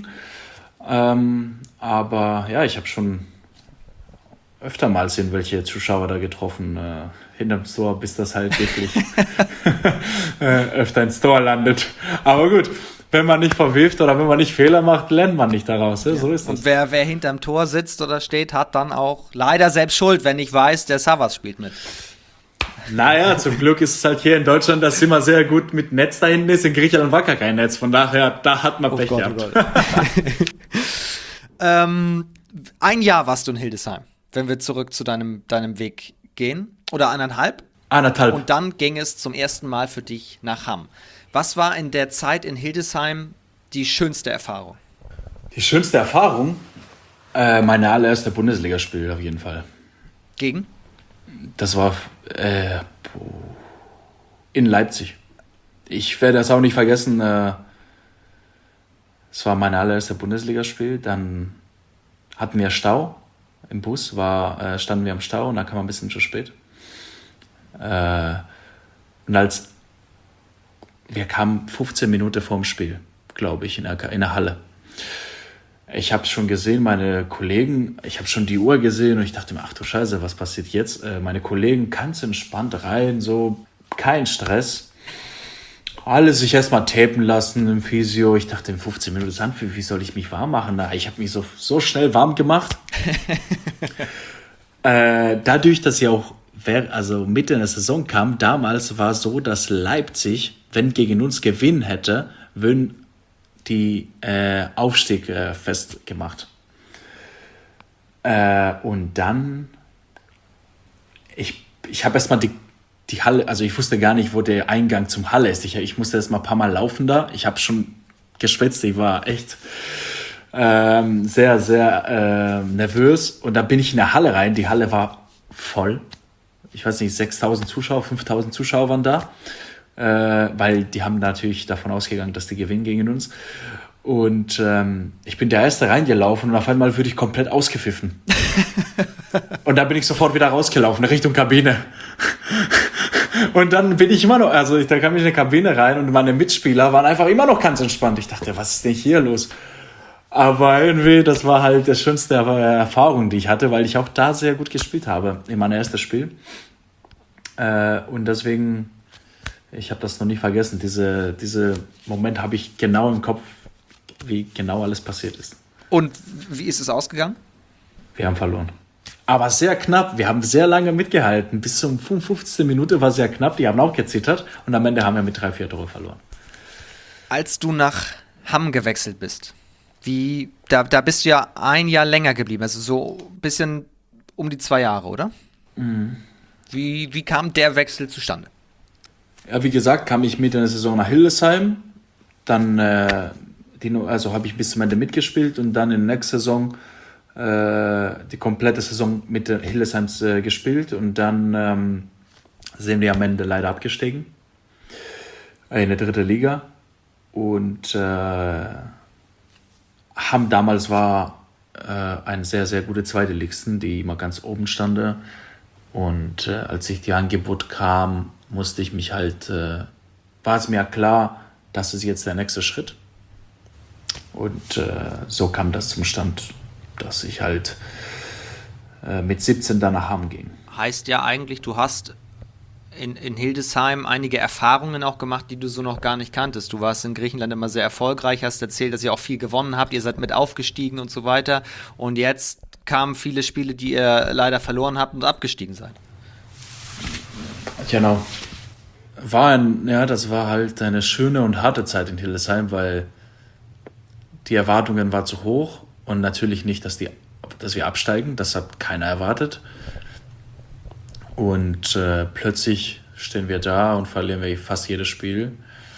Aber ja, ich habe schon öftermals irgendwelche Zuschauer da getroffen, hinterm Tor, bis das halt wirklich öfter ins Tor landet. Aber gut, wenn man nicht verwirft oder wenn man nicht Fehler macht, lernt man nicht daraus. Ja? So ist das. Und wer hinterm Tor sitzt oder steht, hat dann auch leider selbst Schuld, wenn ich weiß, der Savas spielt mit. Naja, zum Glück ist es halt hier in Deutschland, dass immer sehr gut mit Netz da hinten ist. In Griechenland war gar kein Netz. Von daher, da hat man Pech gehabt. Ein Jahr warst du in Hildesheim, wenn wir zurück zu deinem Weg gehen. Oder 1,5? 1,5. Und dann ging es zum ersten Mal für dich nach Hamm. Was war in der Zeit in Hildesheim die schönste Erfahrung? Die schönste Erfahrung? Meine allererste Bundesligaspiel auf jeden Fall. Gegen? Das war in Leipzig. Ich werde das auch nicht vergessen. Es war mein allererste Bundesligaspiel. Dann hatten wir Stau im Bus. Standen wir am Stau und da kam man ein bisschen zu spät. Und wir kamen 15 Minuten vorm Spiel, glaube ich, in der Halle. Ich habe schon gesehen, meine Kollegen, ich habe schon die Uhr gesehen und ich dachte mir, ach du Scheiße, was passiert jetzt? Meine Kollegen ganz entspannt rein, so kein Stress. Alle sich erstmal tapen lassen im Physio. Ich dachte, in 15 Minuten Sandpfiff, wie soll ich mich warm machen? Ich habe mich so schnell warm gemacht. Dadurch, dass ich auch Mitte in der Saison kam, damals war es so, dass Leipzig, wenn gegen uns gewinnen hätte, würden die Aufstieg festgemacht. Und dann, ich habe erstmal die Halle, also ich wusste gar nicht, wo der Eingang zum Halle ist. Ich musste erstmal ein paar Mal laufen da. Ich habe schon geschwitzt, ich war echt sehr, sehr nervös. Und dann bin ich in der Halle rein. Die Halle war voll. Ich weiß nicht, 6.000 Zuschauer, 5.000 Zuschauer waren da. Weil die haben natürlich davon ausgegangen, dass die gewinnen gegen uns. Und ich bin der Erste reingelaufen und auf einmal wurde ich komplett ausgepfiffen. Und da bin ich sofort wieder rausgelaufen, Richtung Kabine. Und dann bin ich immer noch, da kam ich in die Kabine rein und meine Mitspieler waren einfach immer noch ganz entspannt. Ich dachte, was ist denn hier los? Aber irgendwie, das war halt das schönste Erfahrung, die ich hatte, weil ich auch da sehr gut gespielt habe in meinem ersten Spiel. Und deswegen, ich habe das noch nie vergessen. Diese Moment habe ich genau im Kopf, wie genau alles passiert ist. Und wie ist es ausgegangen? Wir haben verloren. Aber sehr knapp. Wir haben sehr lange mitgehalten. Bis zum 55. Minute war sehr knapp. Die haben auch gezittert. Und am Ende haben wir mit 3-4 Tore verloren. Als du nach Hamm gewechselt bist, da bist du ja ein Jahr länger geblieben. Also so ein bisschen um die 2 Jahre, oder? Mhm. Wie kam der Wechsel zustande? Ja, wie gesagt, kam ich mit in der Saison nach Hildesheim. Dann habe ich bis zum Ende mitgespielt. Und dann in der nächsten Saison die komplette Saison mit den Hildesheims gespielt und dann sind wir am Ende leider abgestiegen in der 3. Liga und Hamm damals war ein sehr, sehr gute Zweitligisten, die immer ganz oben standen und als ich die Angebot kam, musste ich mich halt, war es mir klar, das ist jetzt der nächste Schritt und so kam das zum Stand, dass ich halt mit 17 dann nach Hamm ging. Heißt ja eigentlich, du hast in Hildesheim einige Erfahrungen auch gemacht, die du so noch gar nicht kanntest. Du warst in Griechenland immer sehr erfolgreich, hast erzählt, dass ihr auch viel gewonnen habt, ihr seid mit aufgestiegen und so weiter. Und jetzt kamen viele Spiele, die ihr leider verloren habt und abgestiegen seid. Genau. Das war halt eine schöne und harte Zeit in Hildesheim, weil die Erwartungen waren zu hoch. Und natürlich nicht, dass wir absteigen. Das hat keiner erwartet. Und plötzlich stehen wir da und verlieren wir fast jedes Spiel.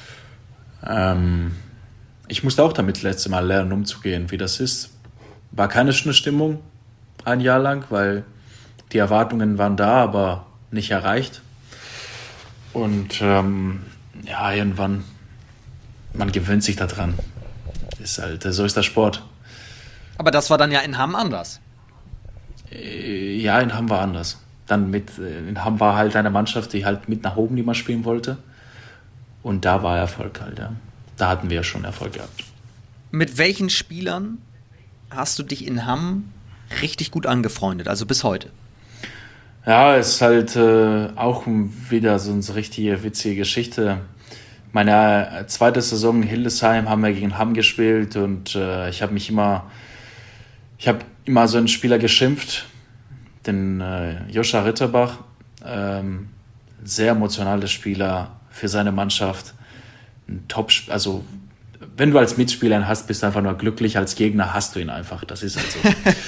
Ich musste auch damit letztes Mal lernen, umzugehen, wie das ist. War keine schöne Stimmung ein Jahr lang, weil die Erwartungen waren da, aber nicht erreicht. Und irgendwann, man gewöhnt sich daran. So ist der Sport. Aber das war dann ja in Hamm anders. Ja, in Hamm war anders. In Hamm war halt eine Mannschaft, die halt mit nach oben die man spielen wollte. Und da war Erfolg halt, ja. Da hatten wir schon Erfolg gehabt. Mit welchen Spielern hast du dich in Hamm richtig gut angefreundet, also bis heute? Ja, es ist halt auch wieder so eine richtige witzige Geschichte. Meine zweite Saison in Hildesheim haben wir gegen Hamm gespielt und ich habe immer so einen Spieler geschimpft, den Joscha Ritterbach, sehr emotionaler Spieler für seine Mannschaft, ein also wenn du als Mitspieler ihn hast, bist du einfach nur glücklich, als Gegner hast du ihn einfach, das ist halt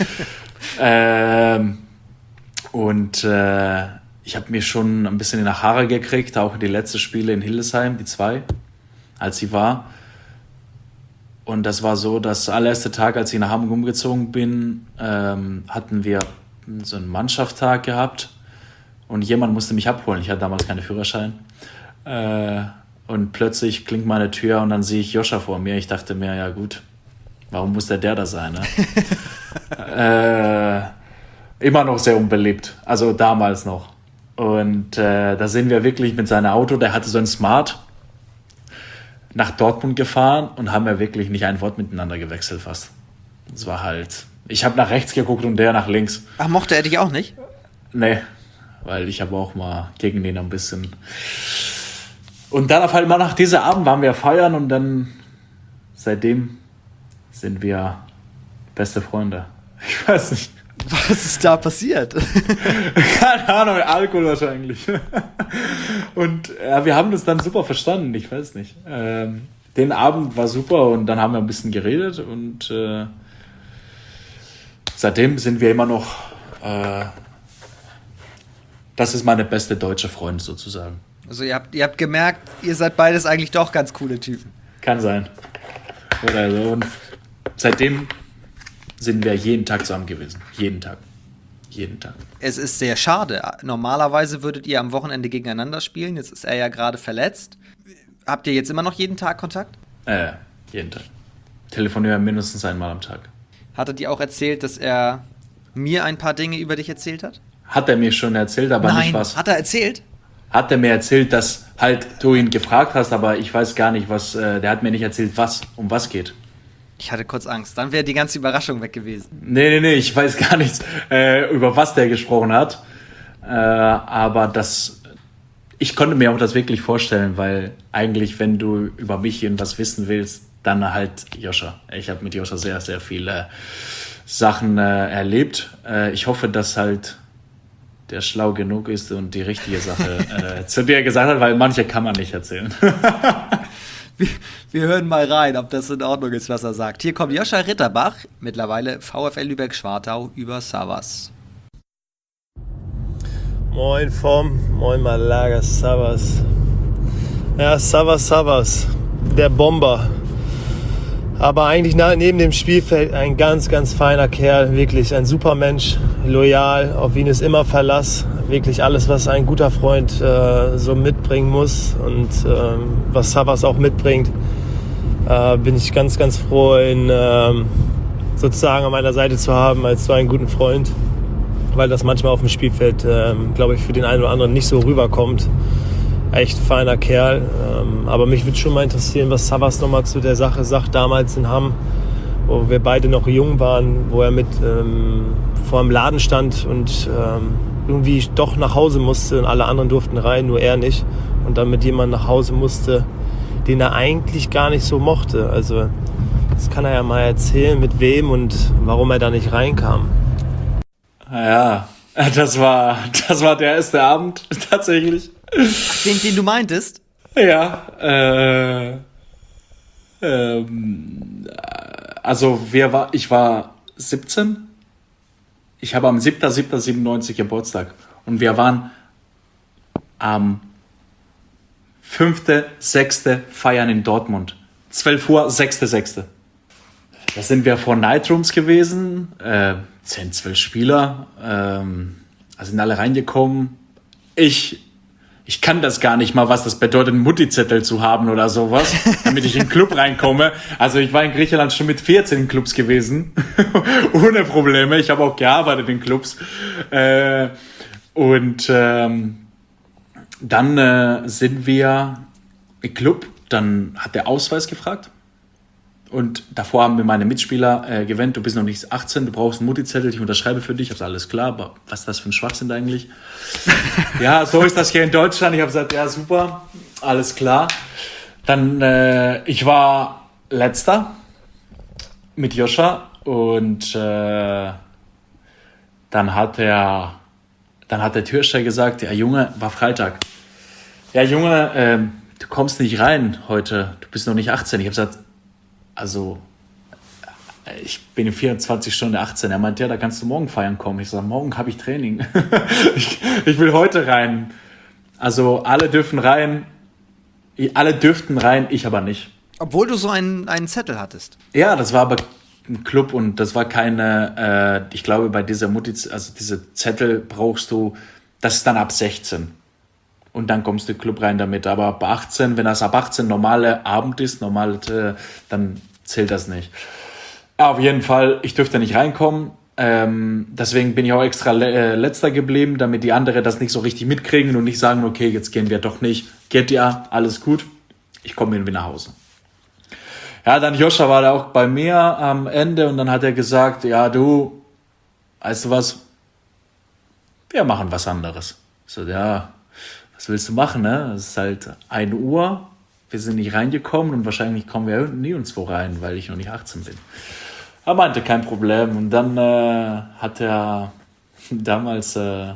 so. Ich habe mir schon ein bisschen in die Haare gekriegt, auch die letzten Spiele in Hildesheim, die 2, als sie war. Und das war so, dass der allererste Tag, als ich nach Hamburg umgezogen bin, hatten wir so einen Mannschaftstag gehabt und jemand musste mich abholen. Ich hatte damals keinen Führerschein. Und plötzlich klingt meine Tür und dann sehe ich Joscha vor mir. Ich dachte mir, ja gut, warum muss der da sein? Ne? Immer noch sehr unbeliebt, also damals noch. Und da sind wir wirklich mit seinem Auto, der hatte so ein Smart, nach Dortmund gefahren und haben wir wirklich nicht ein Wort miteinander gewechselt fast. Es war halt, ich habe nach rechts geguckt und der nach links. Ach, mochte er dich auch nicht? Nee, weil ich habe auch mal gegen den ein bisschen. Und dann auf einmal nach diesem Abend waren wir feiern und dann seitdem sind wir beste Freunde. Ich weiß nicht. Was ist da passiert? Keine Ahnung, Alkohol wahrscheinlich. Und wir haben das dann super verstanden, ich weiß nicht. Den Abend war super und dann haben wir ein bisschen geredet und seitdem sind wir immer noch, das ist meine beste deutsche Freund sozusagen. Also ihr habt gemerkt, ihr seid beides eigentlich doch ganz coole Typen. Kann sein. Oder so. Und seitdem sind wir jeden Tag zusammen gewesen. Jeden Tag. Es ist sehr schade. Normalerweise würdet ihr am Wochenende gegeneinander spielen. Jetzt ist er ja gerade verletzt. Habt ihr jetzt immer noch jeden Tag Kontakt? Jeden Tag. Telefonieren mindestens einmal am Tag. Hat er dir auch erzählt, dass er mir ein paar Dinge über dich erzählt hat? Hat er mir schon erzählt, aber Nein, nicht was. Hat er erzählt? hat er mir erzählt, dass halt du ihn gefragt hast, aber ich weiß gar nicht, der hat mir nicht erzählt, um was geht. Ich hatte kurz Angst. Dann wäre die ganze Überraschung weg gewesen. Nee, ich weiß gar nichts, über was der gesprochen hat. Aber ich konnte mir auch das wirklich vorstellen, weil eigentlich, wenn du über mich irgendwas wissen willst, dann halt Joscha. Ich habe mit Joscha sehr, sehr viele Sachen erlebt. Ich hoffe, dass halt der schlau genug ist und die richtige Sache zu dir gesagt hat, weil manche kann man nicht erzählen. Wir hören mal rein, ob das in Ordnung ist, was er sagt. Hier kommt Joscha Ritterbach, mittlerweile VfL Lübeck-Schwartau über Savas. Moin Vom, moin Malaga, Savas. Ja, Savas, der Bomber. Aber eigentlich neben dem Spielfeld ein ganz, ganz feiner Kerl, wirklich ein super Mensch, loyal, auf ihn ist immer Verlass. Wirklich alles, was ein guter Freund so mitbringen muss und was Savas auch mitbringt, bin ich ganz, ganz froh, ihn sozusagen an meiner Seite zu haben als so einen guten Freund, weil das manchmal auf dem Spielfeld, glaube ich, für den einen oder anderen nicht so rüberkommt. Echt feiner Kerl, aber mich würde schon mal interessieren, was Savas nochmal zu der Sache sagt, damals in Hamm, wo wir beide noch jung waren, wo er mit vor dem Laden stand und irgendwie doch nach Hause musste und alle anderen durften rein, nur er nicht, und dann mit jemandem nach Hause musste, den er eigentlich gar nicht so mochte. Also das kann er ja mal erzählen, mit wem und warum er da nicht reinkam. Ja, das war der erste Abend tatsächlich. Den du meintest? Ja, also ich war 17. Ich habe am 7.7.97 Geburtstag und wir waren am 5.6. feiern in Dortmund. 12 Uhr, 6.6. Da sind wir vor Nightrooms gewesen, 10, 12 Spieler, sind alle reingekommen. Ich kann das gar nicht mal, was das bedeutet, einen Mutti-Zettel zu haben oder sowas, damit ich in den Club reinkomme. Also ich war in Griechenland schon mit 14 Clubs gewesen, ohne Probleme. Ich habe auch gearbeitet in Clubs. Dann sind wir im Club, dann hat der Ausweis gefragt. Und davor haben mir meine Mitspieler gewähnt, du bist noch nicht 18, du brauchst einen Mutti-Zettel, ich unterschreibe für dich. Ich habe alles klar, aber was ist das für ein Schwachsinn eigentlich? Ja, so ist das hier in Deutschland. Ich habe gesagt, ja super, alles klar. Dann, ich war Letzter mit Joscha und dann hat der Türsteher gesagt, ja Junge, war Freitag. Ja Junge, du kommst nicht rein heute, du bist noch nicht 18. Ich habe gesagt, also, ich bin in 24 Stunden 18. Er meint, ja, da kannst du morgen feiern kommen. Ich sage, morgen habe ich Training. ich will heute rein. Also, alle dürften rein, ich aber nicht. Obwohl du so einen Zettel hattest. Ja, das war aber ein Club und das war keine, ich glaube, bei dieser diese Zettel brauchst du, das ist dann ab 16. Und dann kommst du in den Club rein damit. Aber ab 18, wenn das ab 18 normale Abend ist, dann zählt das nicht. Ja, auf jeden Fall, ich dürfte nicht reinkommen. Deswegen bin ich auch extra Letzter geblieben, damit die anderen das nicht so richtig mitkriegen und nicht sagen, okay, jetzt gehen wir doch nicht. Geht ja, alles gut. Ich komme irgendwie nach Hause. Ja, dann Joscha war da auch bei mir am Ende und dann hat er gesagt, ja du, weißt du was, wir machen was anderes. Ich so, ja, was willst du machen, ne? Es ist halt 1 Uhr, wir sind nicht reingekommen und wahrscheinlich kommen wir nirgendwo rein, weil ich noch nicht 18 bin. Er meinte, kein Problem. Und dann hat er damals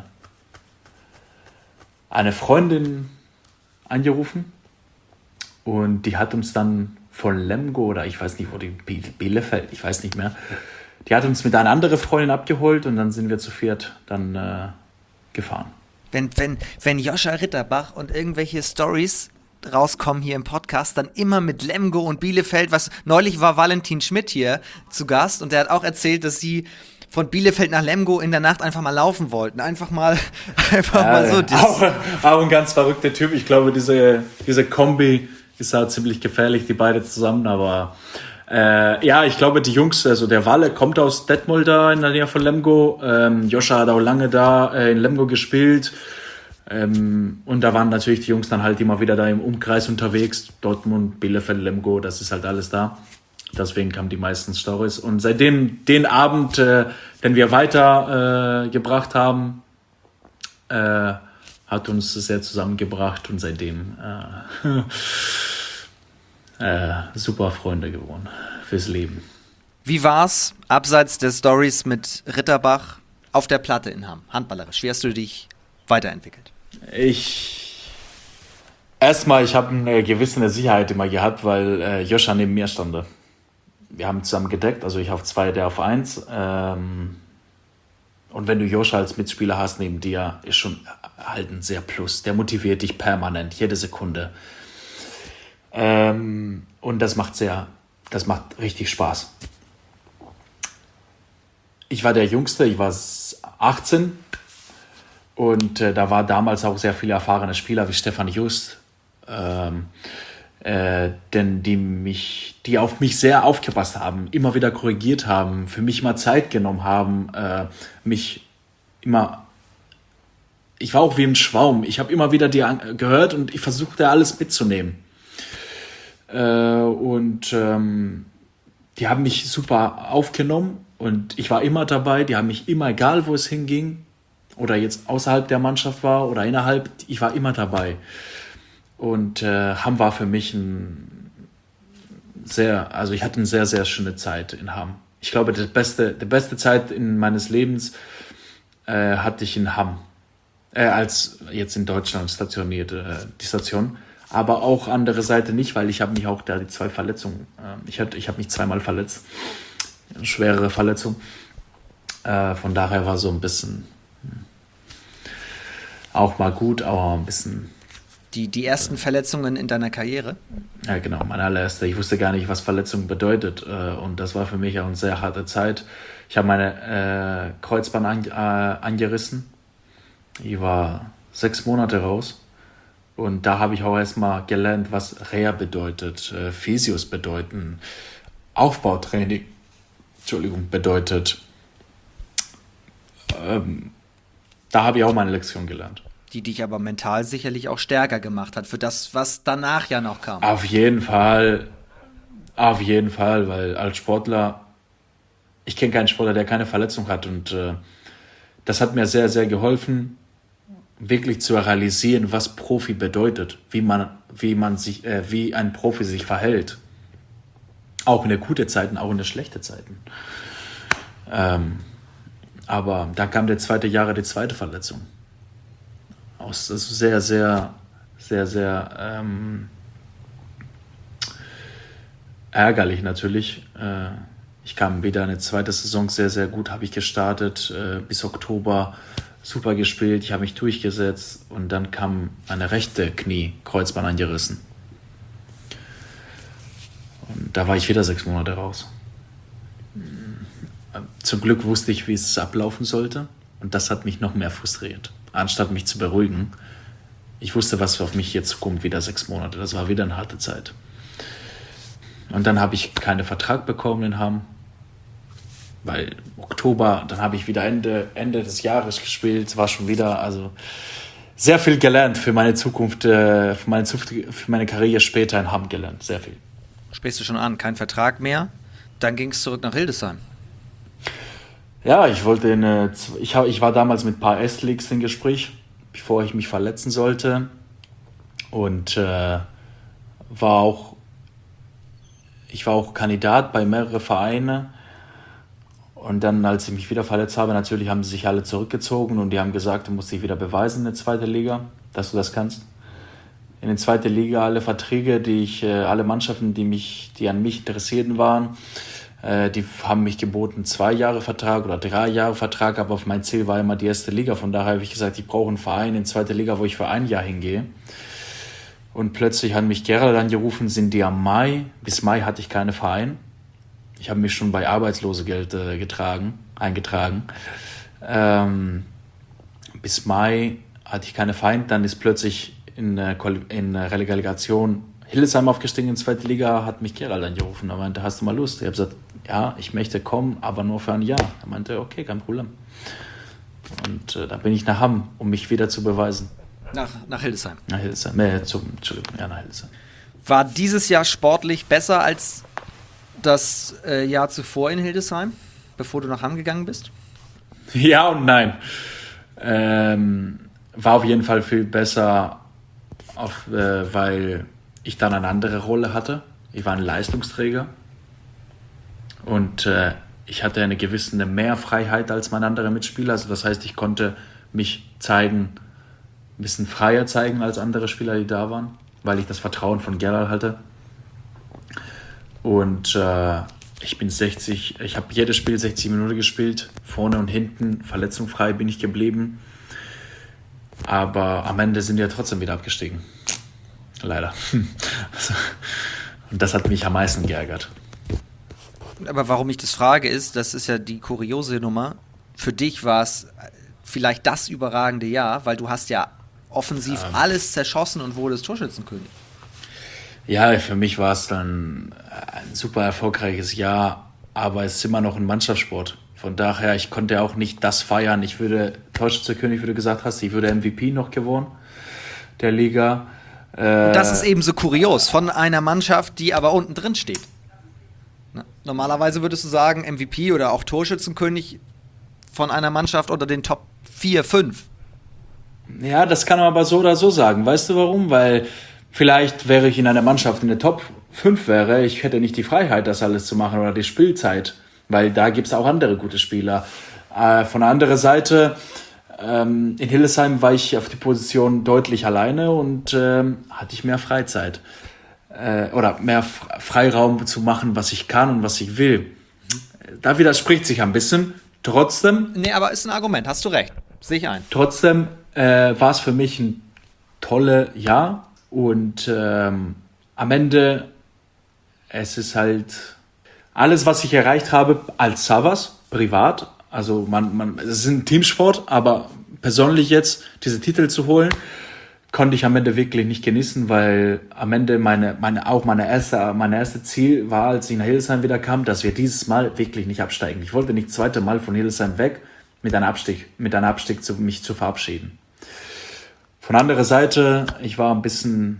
eine Freundin angerufen und die hat uns dann von Lemgo oder ich weiß nicht, wo die Bielefeld, ich weiß nicht mehr, die hat uns mit einer anderen Freundin abgeholt und dann sind wir zu viert dann gefahren. Wenn Joscha Ritterbach und irgendwelche Stories rauskommen hier im Podcast, dann immer mit Lemgo und Bielefeld. Neulich war Valentin Schmidt hier zu Gast und der hat auch erzählt, dass sie von Bielefeld nach Lemgo in der Nacht einfach mal laufen wollten. Einfach mal so. Auch ein ganz verrückter Typ. Ich glaube, diese Kombi ist halt ziemlich gefährlich, die beide zusammen, aber ich glaube, die Jungs, also der Walle kommt aus Detmold da in der Nähe von Lemgo. Joscha hat auch lange da in Lemgo gespielt. Und da waren natürlich die Jungs dann halt immer wieder da im Umkreis unterwegs. Dortmund, Bielefeld, Lemgo, das ist halt alles da. Deswegen kamen die meisten Stories. Und seitdem den Abend, den wir weiter gebracht haben, hat uns sehr zusammengebracht und seitdem super Freunde geworden fürs Leben. Wie war's abseits der Stories mit Ritterbach auf der Platte in Hamm, handballerisch? Wie hast du dich weiterentwickelt? Ich habe eine gewisse Sicherheit immer gehabt, weil Joscha neben mir stand. Wir haben zusammen gedeckt, also ich auf 2, der auf 1. Und wenn du Joscha als Mitspieler hast neben dir, ist schon halt ein sehr Plus. Der motiviert dich permanent, jede Sekunde. Und das macht richtig Spaß. Ich war der Jüngste, ich war 18 und da war damals auch sehr viele erfahrene Spieler wie Stefan Just, denn die auf mich sehr aufgepasst haben, immer wieder korrigiert haben, für mich mal Zeit genommen haben, ich war auch wie ein Schwaum, ich habe immer wieder die gehört und ich versuchte alles mitzunehmen. Die haben mich super aufgenommen und ich war immer dabei, die haben mich immer, egal wo es hinging, oder jetzt außerhalb der Mannschaft war oder innerhalb, ich war immer dabei. Und Hamm war für mich ich hatte eine sehr, sehr schöne Zeit in Hamm. Ich glaube, die beste Zeit meines Lebens hatte ich in Hamm, als jetzt in Deutschland stationiert, die Station. Aber auch andere Seite nicht, weil ich habe mich auch da die 2 Verletzungen, ich habe mich 2-mal verletzt, eine schwerere Verletzung. Von daher war so ein bisschen auch mal gut, aber ein bisschen... Die ersten Verletzungen in deiner Karriere? Ja, genau, meine allererste. Ich wusste gar nicht, was Verletzung bedeutet. Und das war für mich auch eine sehr harte Zeit. Ich habe meine Kreuzband angerissen. Ich war 6 Monate raus. Und da habe ich auch erstmal gelernt, was Reha bedeutet, Physios bedeuten, Aufbautraining, bedeutet. Da habe ich auch meine Lektion gelernt. Die dich aber mental sicherlich auch stärker gemacht hat für das, was danach ja noch kam. Auf jeden Fall, weil als Sportler, ich kenne keinen Sportler, der keine Verletzung hat und das hat mir sehr, sehr geholfen, wirklich zu realisieren, was Profi bedeutet, wie ein Profi sich verhält. Auch in den guten Zeiten, auch in den schlechten Zeiten. Aber dann kam die zweite Verletzung. Das ist sehr, sehr, sehr, sehr ärgerlich natürlich. Ich kam wieder eine zweite Saison sehr, sehr gut, habe ich gestartet, bis Oktober super gespielt, ich habe mich durchgesetzt und dann kam meine rechte Knie, Kreuzband angerissen. Und da war ich wieder 6 Monate raus. Zum Glück wusste ich, wie es ablaufen sollte und das hat mich noch mehr frustriert. Anstatt mich zu beruhigen, ich wusste, was auf mich jetzt kommt, wieder 6 Monate. Das war wieder eine harte Zeit. Und dann habe ich keinen Vertrag bekommen in Hamm, weil Oktober, dann habe ich wieder Ende des Jahres gespielt, war schon wieder, also sehr viel gelernt für meine Zukunft, für meine Karriere später in Hamm gelernt, sehr viel. Sprichst du schon an, kein Vertrag mehr, dann ging es zurück nach Hildesheim. Ja, ich war damals mit ein paar S-Leagues im Gespräch, bevor ich mich verletzen sollte und ich war auch Kandidat bei mehreren Vereinen und dann, als ich mich wieder verletzt habe, natürlich haben sie sich alle zurückgezogen und die haben gesagt, du musst dich wieder beweisen in der zweiten Liga, dass du das kannst. In der zweiten Liga alle Verträge, alle Mannschaften, die an mich interessierten waren, die haben mich geboten 2 Jahre Vertrag oder 3 Jahre Vertrag, aber mein Ziel war immer die erste Liga. Von daher habe ich gesagt, ich brauche einen Verein in zweiter Liga, wo ich für 1 Jahr hingehe. Und plötzlich hat mich Gerald angerufen, sind die am Mai. Bis Mai hatte ich keinen Verein. Ich habe mich schon bei Arbeitslosengeld eingetragen. Bis Mai hatte ich keinen Verein. Dann ist plötzlich in Relegation Hildesheim aufgestiegen in zweite Liga, hat mich Gerald angerufen. Er meinte, hast du mal Lust? Ich habe gesagt, ja, ich möchte kommen, aber nur für 1 Jahr. Er meinte, okay, kein Problem. Und da bin ich nach Hamm, um mich wieder zu beweisen. Nach Hildesheim. Nach Hildesheim. Entschuldigung, ja, nach Hildesheim. War dieses Jahr sportlich besser als das Jahr zuvor in Hildesheim, bevor du nach Hamm gegangen bist? Ja und nein. War auf jeden Fall viel besser, weil ich dann eine andere Rolle hatte. Ich war ein Leistungsträger und ich hatte eine gewisse mehr Freiheit als mein anderer Mitspieler. Also das heißt, ich konnte mich zeigen, ein bisschen freier zeigen als andere Spieler, die da waren, weil ich das Vertrauen von Gerald hatte. Und ich habe jedes Spiel 60 Minuten gespielt, vorne und hinten, verletzungsfrei bin ich geblieben. Aber am Ende sind wir trotzdem wieder abgestiegen. Leider. Und das hat mich am meisten geärgert. Aber warum ich das frage ist, das ist ja die kuriose Nummer. Für dich war es vielleicht das überragende Jahr, weil du hast ja offensiv alles zerschossen und wurdest Torschützenkönig. Ja, für mich war es dann ein super erfolgreiches Jahr, aber es ist immer noch ein Mannschaftssport. Von daher, ich konnte auch nicht das feiern. Ich würde Torschützenkönig, wie du gesagt hast, ich würde MVP noch gewonnen der Liga. Und das ist eben so kurios von einer Mannschaft, die aber unten drin steht. Normalerweise würdest du sagen, MVP oder auch Torschützenkönig von einer Mannschaft unter den Top 4, 5. Ja, das kann man aber so oder so sagen. Weißt du warum? Weil vielleicht wäre ich in einer Mannschaft in der Top 5 wäre, ich hätte nicht die Freiheit, das alles zu machen oder die Spielzeit, weil da gibt es auch andere gute Spieler. Von der anderen Seite, in Hildesheim war ich auf die Position deutlich alleine und hatte ich mehr Freizeit oder mehr Freiraum zu machen, was ich kann und was ich will. Da widerspricht sich ein bisschen. Trotzdem... Nee, aber ist ein Argument, hast du recht. Sehe ich ein. Trotzdem war es für mich ein tolles Jahr und am Ende, es ist halt alles, was ich erreicht habe als Savas, privat, also es ist ein Teamsport, aber persönlich jetzt diese Titel zu holen, konnte ich am Ende wirklich nicht genießen, weil am Ende meine erste Ziel war, als ich nach Hildesheim wieder kam, dass wir dieses Mal wirklich nicht absteigen. Ich wollte nicht das zweite Mal von Hildesheim weg mit einem Abstieg mich zu verabschieden. Von der anderen Seite, ich war ein bisschen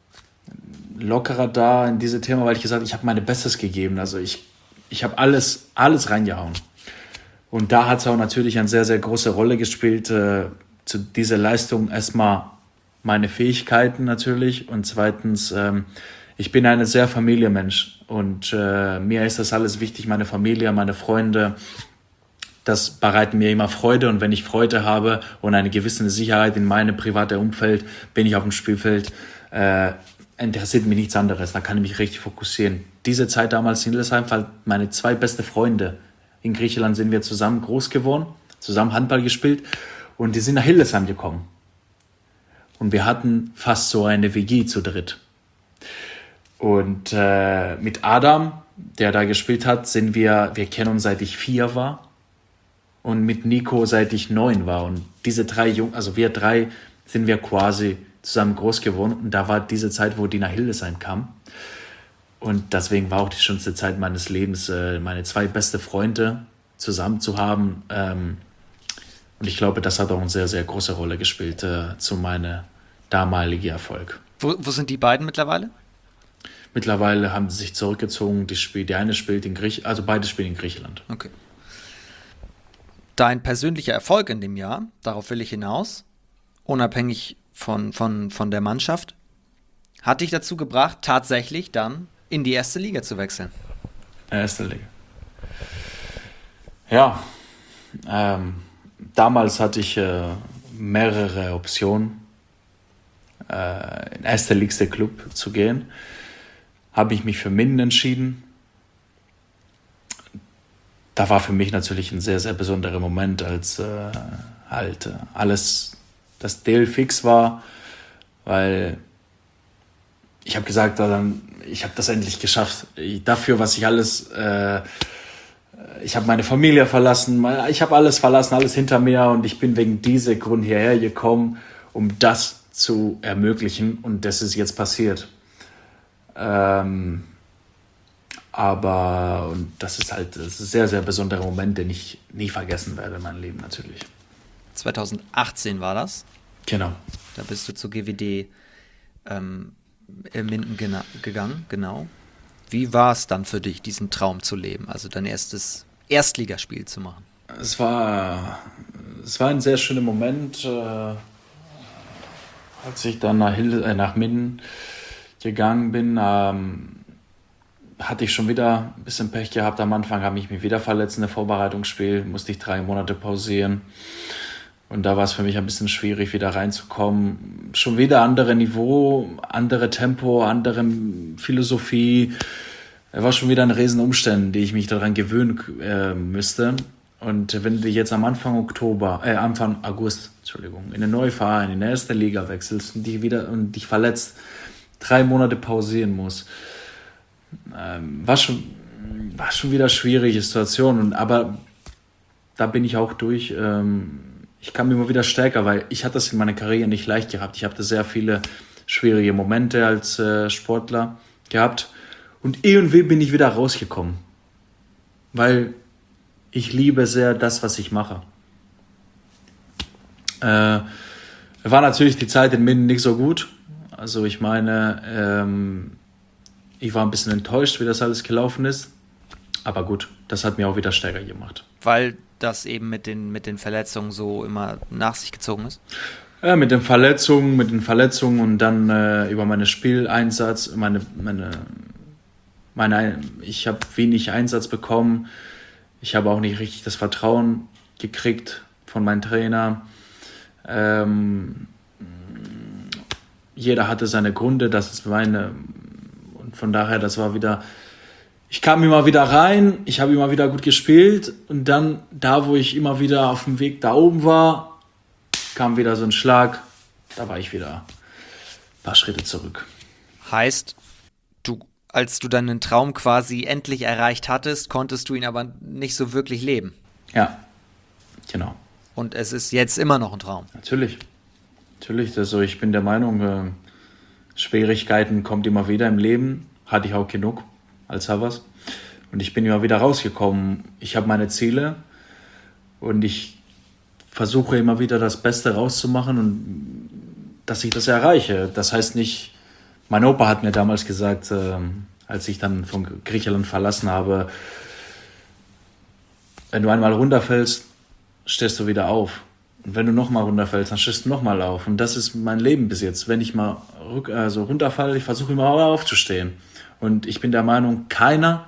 lockerer da in diese Thema, weil ich gesagt habe, ich habe meine Bestes gegeben. Also ich habe alles reingehauen. Und da hat es auch natürlich eine sehr, sehr große Rolle gespielt, zu dieser Leistung erstmal meine Fähigkeiten natürlich und zweitens, ich bin ein sehr Familienmensch und mir ist das alles wichtig, meine Familie, meine Freunde, das bereitet mir immer Freude und wenn ich Freude habe und eine gewisse Sicherheit in meinem privaten Umfeld, bin ich auf dem Spielfeld, interessiert mich nichts anderes, da kann ich mich richtig fokussieren. Diese Zeit damals in Hildesheim, weil meine 2 beste Freunde in Griechenland sind wir zusammen groß geworden, zusammen Handball gespielt und die sind nach Hildesheim gekommen. Und wir hatten fast so eine WG zu dritt. Und mit Adam, der da gespielt hat, wir kennen uns seit ich 4 war. Und mit Nico seit ich 9 war. Und diese 3 also wir 3 sind wir quasi zusammen groß geworden. Und da war diese Zeit, wo die nach Hildesheim kam. Und deswegen war auch die schönste Zeit meines Lebens, meine 2 beste Freunde zusammen zu haben. Und ich glaube, das hat auch eine sehr, sehr große Rolle gespielt zu meinem damaligen Erfolg. Wo sind die beiden mittlerweile? Mittlerweile haben sie sich zurückgezogen. Die eine spielt in Griechenland, also beide spielen in Griechenland. Okay. Dein persönlicher Erfolg in dem Jahr, darauf will ich hinaus, unabhängig von der Mannschaft, hat dich dazu gebracht, tatsächlich dann in die erste Liga zu wechseln. Erste Liga. Ja, damals hatte ich mehrere Optionen, in erster liegste Club zu gehen. Habe ich mich für Minden entschieden. Da war für mich natürlich ein sehr, sehr besonderer Moment, als alles das Deal fix war, weil ich habe gesagt, ich habe das endlich geschafft. Dafür, was ich alles, ich habe meine Familie verlassen, ich habe alles verlassen, alles hinter mir und ich bin wegen diesem Grund hierher gekommen, um das zu ermöglichen und das ist jetzt passiert. Aber und das ist ein sehr, sehr besonderer Moment, den ich nie vergessen werde in meinem Leben natürlich. 2018 war das? Genau. Da bist du zur GWD in Minden gegangen, genau. Wie war es dann für dich, diesen Traum zu leben, also dein erstes Erstligaspiel zu machen? Es war ein sehr schöner Moment, als ich dann nach Minden gegangen bin. Hatte ich schon wieder ein bisschen Pech gehabt. Am Anfang habe ich mich wieder verletzt in der Vorbereitungsspiel, musste ich 3 Monate pausieren. Und da war es für mich ein bisschen schwierig, wieder reinzukommen. Schon wieder andere Niveau, andere Tempo, andere Philosophie. Es war schon wieder ein Riesenumständen, die ich mich daran gewöhnen müsste. Und wenn du jetzt am Anfang August, in den neuen Verein, in der ersten Liga wechselst und dich verletzt, 3 Monate pausieren musst, war schon wieder eine schwierige Situation. Aber da bin ich auch durch. Ich kam immer wieder stärker, weil ich hatte das in meiner Karriere nicht leicht gehabt. Ich hatte sehr viele schwierige Momente als Sportler gehabt. Und irgendwie bin ich wieder rausgekommen. Weil ich liebe sehr das, was ich mache. War natürlich die Zeit in Minden nicht so gut. Also ich meine, ich war ein bisschen enttäuscht, wie das alles gelaufen ist. Aber gut, das hat mir auch wieder stärker gemacht. Weil das eben mit den Verletzungen so immer nach sich gezogen ist? Ja, mit den Verletzungen und dann über meinen Spieleinsatz, ich habe wenig Einsatz bekommen. Ich habe auch nicht richtig das Vertrauen gekriegt von meinem Trainer. Jeder hatte seine Gründe, das ist meine. Und von daher, das war wieder. Ich kam immer wieder rein, ich habe immer wieder gut gespielt und dann, da wo ich immer wieder auf dem Weg da oben war, kam wieder so ein Schlag, da war ich wieder ein paar Schritte zurück. Heißt, als du deinen Traum quasi endlich erreicht hattest, konntest du ihn aber nicht so wirklich leben. Ja, genau. Und es ist jetzt immer noch ein Traum. Natürlich, also ich bin der Meinung, Schwierigkeiten kommt immer wieder im Leben, hatte ich auch genug als Havas. Und ich bin immer wieder rausgekommen. Ich habe meine Ziele und ich versuche immer wieder das Beste rauszumachen und dass ich das erreiche. Das heißt nicht, mein Opa hat mir damals gesagt, als ich dann von Griechenland verlassen habe, wenn du einmal runterfällst, stehst du wieder auf. Und wenn du nochmal runterfällst, dann stehst du nochmal auf. Und das ist mein Leben bis jetzt. Wenn ich mal runterfalle, ich versuche immer aufzustehen. Und ich bin der Meinung, keiner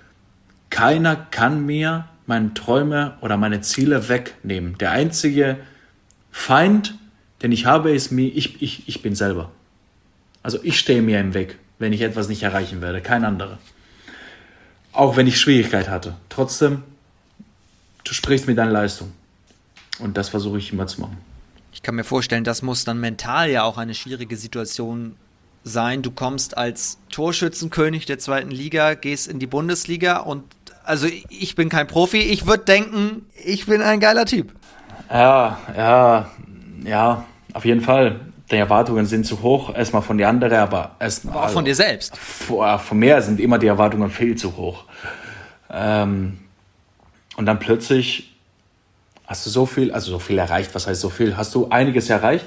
kann mir meine Träume oder meine Ziele wegnehmen. Der einzige Feind, den ich habe, ist ich bin selber. Also ich stehe mir im Weg, wenn ich etwas nicht erreichen werde. Kein anderer. Auch wenn ich Schwierigkeit hatte. Trotzdem, du sprichst mit deiner Leistung. Und das versuche ich immer zu machen. Ich kann mir vorstellen, das muss dann mental ja auch eine schwierige Situation sein. Du kommst als Torschützenkönig der 2. Liga, gehst in die Bundesliga und also ich bin kein Profi, ich würde denken, ich bin ein geiler Typ. Ja, auf jeden Fall. Die Erwartungen sind zu hoch, erstmal von den anderen, aber auch von dir selbst. Von mir sind immer die Erwartungen viel zu hoch. Und dann plötzlich hast du so viel erreicht. Was heißt so viel? Hast du einiges erreicht?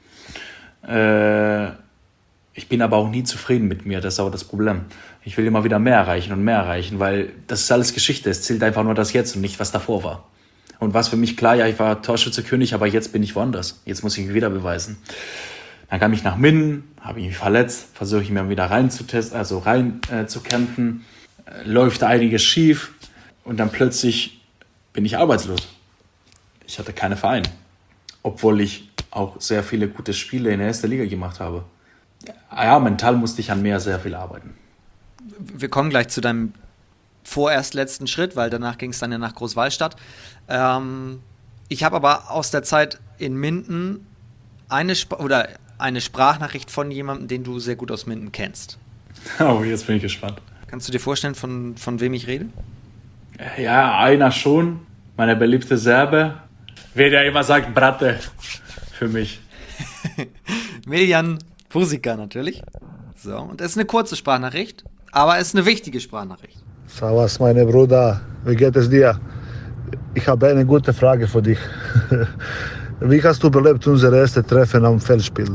Ich bin aber auch nie zufrieden mit mir, das ist aber das Problem. Ich will immer wieder mehr erreichen, weil das ist alles Geschichte. Es zählt einfach nur das Jetzt und nicht, was davor war. Und was für mich klar, ja, ich war Torschützenkönig, aber jetzt bin ich woanders. Jetzt muss ich mich wieder beweisen. Dann kam ich nach Minden, habe ich mich verletzt, versuche ich mir wieder zu kämpfen. Läuft einiges schief und dann plötzlich bin ich arbeitslos. Ich hatte keine Vereine, obwohl ich auch sehr viele gute Spiele in der ersten Liga gemacht habe. Ja, mental musste ich an mir sehr viel arbeiten. Wir kommen gleich zu deinem vorerst letzten Schritt, weil danach ging es dann ja nach Großwallstadt. Ich habe aber aus der Zeit in Minden eine Sprachnachricht von jemandem, den du sehr gut aus Minden kennst. Oh, jetzt bin ich gespannt. Kannst du dir vorstellen, von wem ich rede? Ja, einer schon. Meine beliebte Serbe. Wer ja immer sagt, Brate. Für mich. Miljan Pursika natürlich. So, und es ist eine kurze Sprachnachricht, aber es ist eine wichtige Sprachnachricht. Savas, meine Bruder, wie geht es dir? Ich habe eine gute Frage für dich. Wie hast du überlebt unser erstes Treffen am Feldspiel?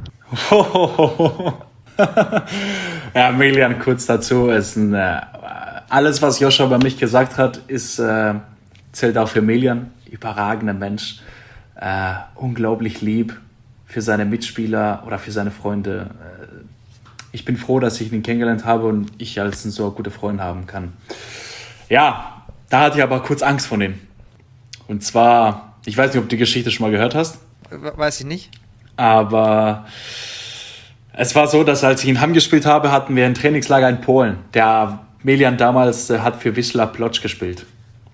Ja, Miljan, kurz dazu, ist alles, was Joscha über mich gesagt hat, zählt auch für Miljan. Überragender Mensch, unglaublich lieb für seine Mitspieler oder für seine Freunde. Ich bin froh, dass ich ihn kennengelernt habe und ich als so gute Freund haben kann. Ja, da hatte ich aber kurz Angst vor ihm. Und zwar, ich weiß nicht, ob du die Geschichte schon mal gehört hast. Weiß ich nicht. Aber es war so, dass als ich in Hamm gespielt habe, hatten wir ein Trainingslager in Polen. Der Miljan damals hat für Wisła Płock gespielt.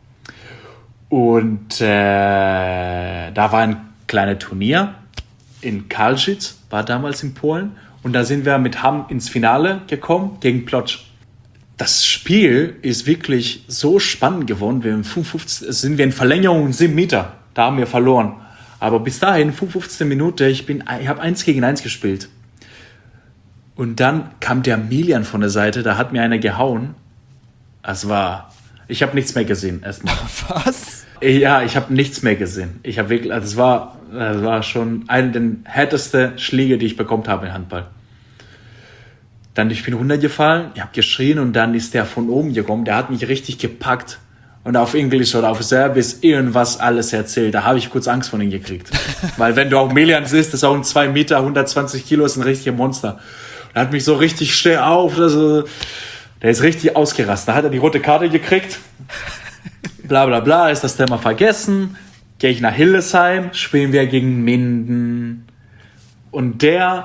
Und da war ein kleines Turnier in Kalszyce, war damals in Polen. Und da sind wir mit Hamm ins Finale gekommen gegen Płock. Das Spiel ist wirklich so spannend geworden. Sind wir in Verlängerung 7 Meter. Da haben wir verloren. Aber bis dahin, 55. Minute, ich habe 1 gegen 1 gespielt. Und dann kam der Miljan von der Seite, da hat mir einer gehauen. Ich habe nichts mehr gesehen erstmal. Was? Ja, ich habe nichts mehr gesehen. Ich habe wirklich, das war schon einer der härtesten Schläge, die ich bekommen habe im Handball. Dann, ich bin runtergefallen, ich habe geschrien und dann ist der von oben gekommen, der hat mich richtig gepackt und auf Englisch oder auf Serbisch irgendwas alles erzählt. Da habe ich kurz Angst von ihm gekriegt. Weil wenn du auch Miljan siehst, das ist auch ein 2 Meter, 120 Kilo, ist ein richtiger Monster. Er hat mich so richtig steh auf, also, der ist richtig ausgerastet. Da hat er die rote Karte gekriegt. Bla bla bla, ist das Thema vergessen. Gehe ich nach Hildesheim, spielen wir gegen Minden. Und der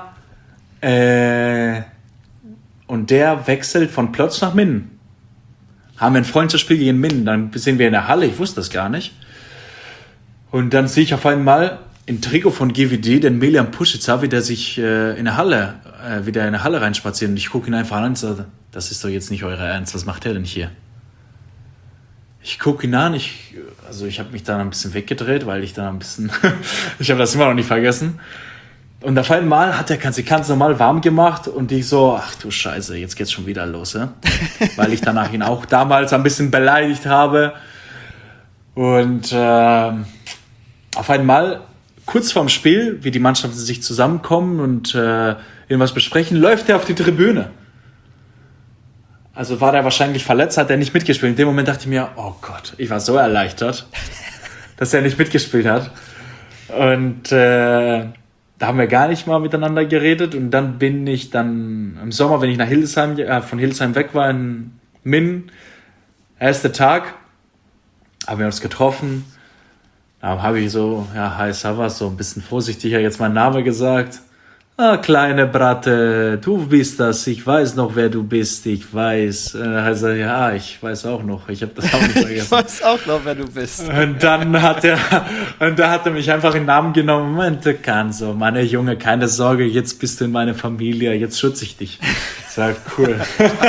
wechselt von Płock nach Minden. Haben wir ein Freundschaftsspiel gegen Minden. Dann sind wir in der Halle, ich wusste das gar nicht. Und dann sehe ich auf einmal im Trikot von GWD den Miljan Pušica, wie der sich in der Halle reinspaziert. Und ich gucke ihn einfach an und sage, das ist doch jetzt nicht euer Ernst, was macht der denn hier? Ich gucke ihn an, ich habe mich dann ein bisschen weggedreht, weil ich dann ich habe das immer noch nicht vergessen. Und auf einmal hat er sich ganz normal warm gemacht und ich so, ach du Scheiße, jetzt geht's schon wieder los, ja? Weil ich danach ihn auch damals ein bisschen beleidigt habe. Und auf einmal, kurz vorm Spiel, wie die Mannschaften sich zusammenkommen und irgendwas besprechen, läuft er auf die Tribüne. Also war der wahrscheinlich verletzt, hat er nicht mitgespielt. In dem Moment dachte ich mir, oh Gott, ich war so erleichtert, dass er nicht mitgespielt hat. Und da haben wir gar nicht mal miteinander geredet. Und dann bin ich im Sommer, wenn ich von Hildesheim weg war, in Minden, erster Tag, haben wir uns getroffen. Da habe ich so, hi Savas, so ein bisschen vorsichtiger jetzt meinen Namen gesagt. Kleine Bratte, du bist das, ich weiß noch, wer du bist, ich weiß. Also, ja, ich weiß auch noch, ich habe das auch nicht vergessen. Ich weiß auch noch, wer du bist. Und dann hat er mich einfach in den Namen genommen. Meinte, so, meine Junge, keine Sorge, jetzt bist du in meiner Familie, jetzt schütze ich dich. Ich sag, cool.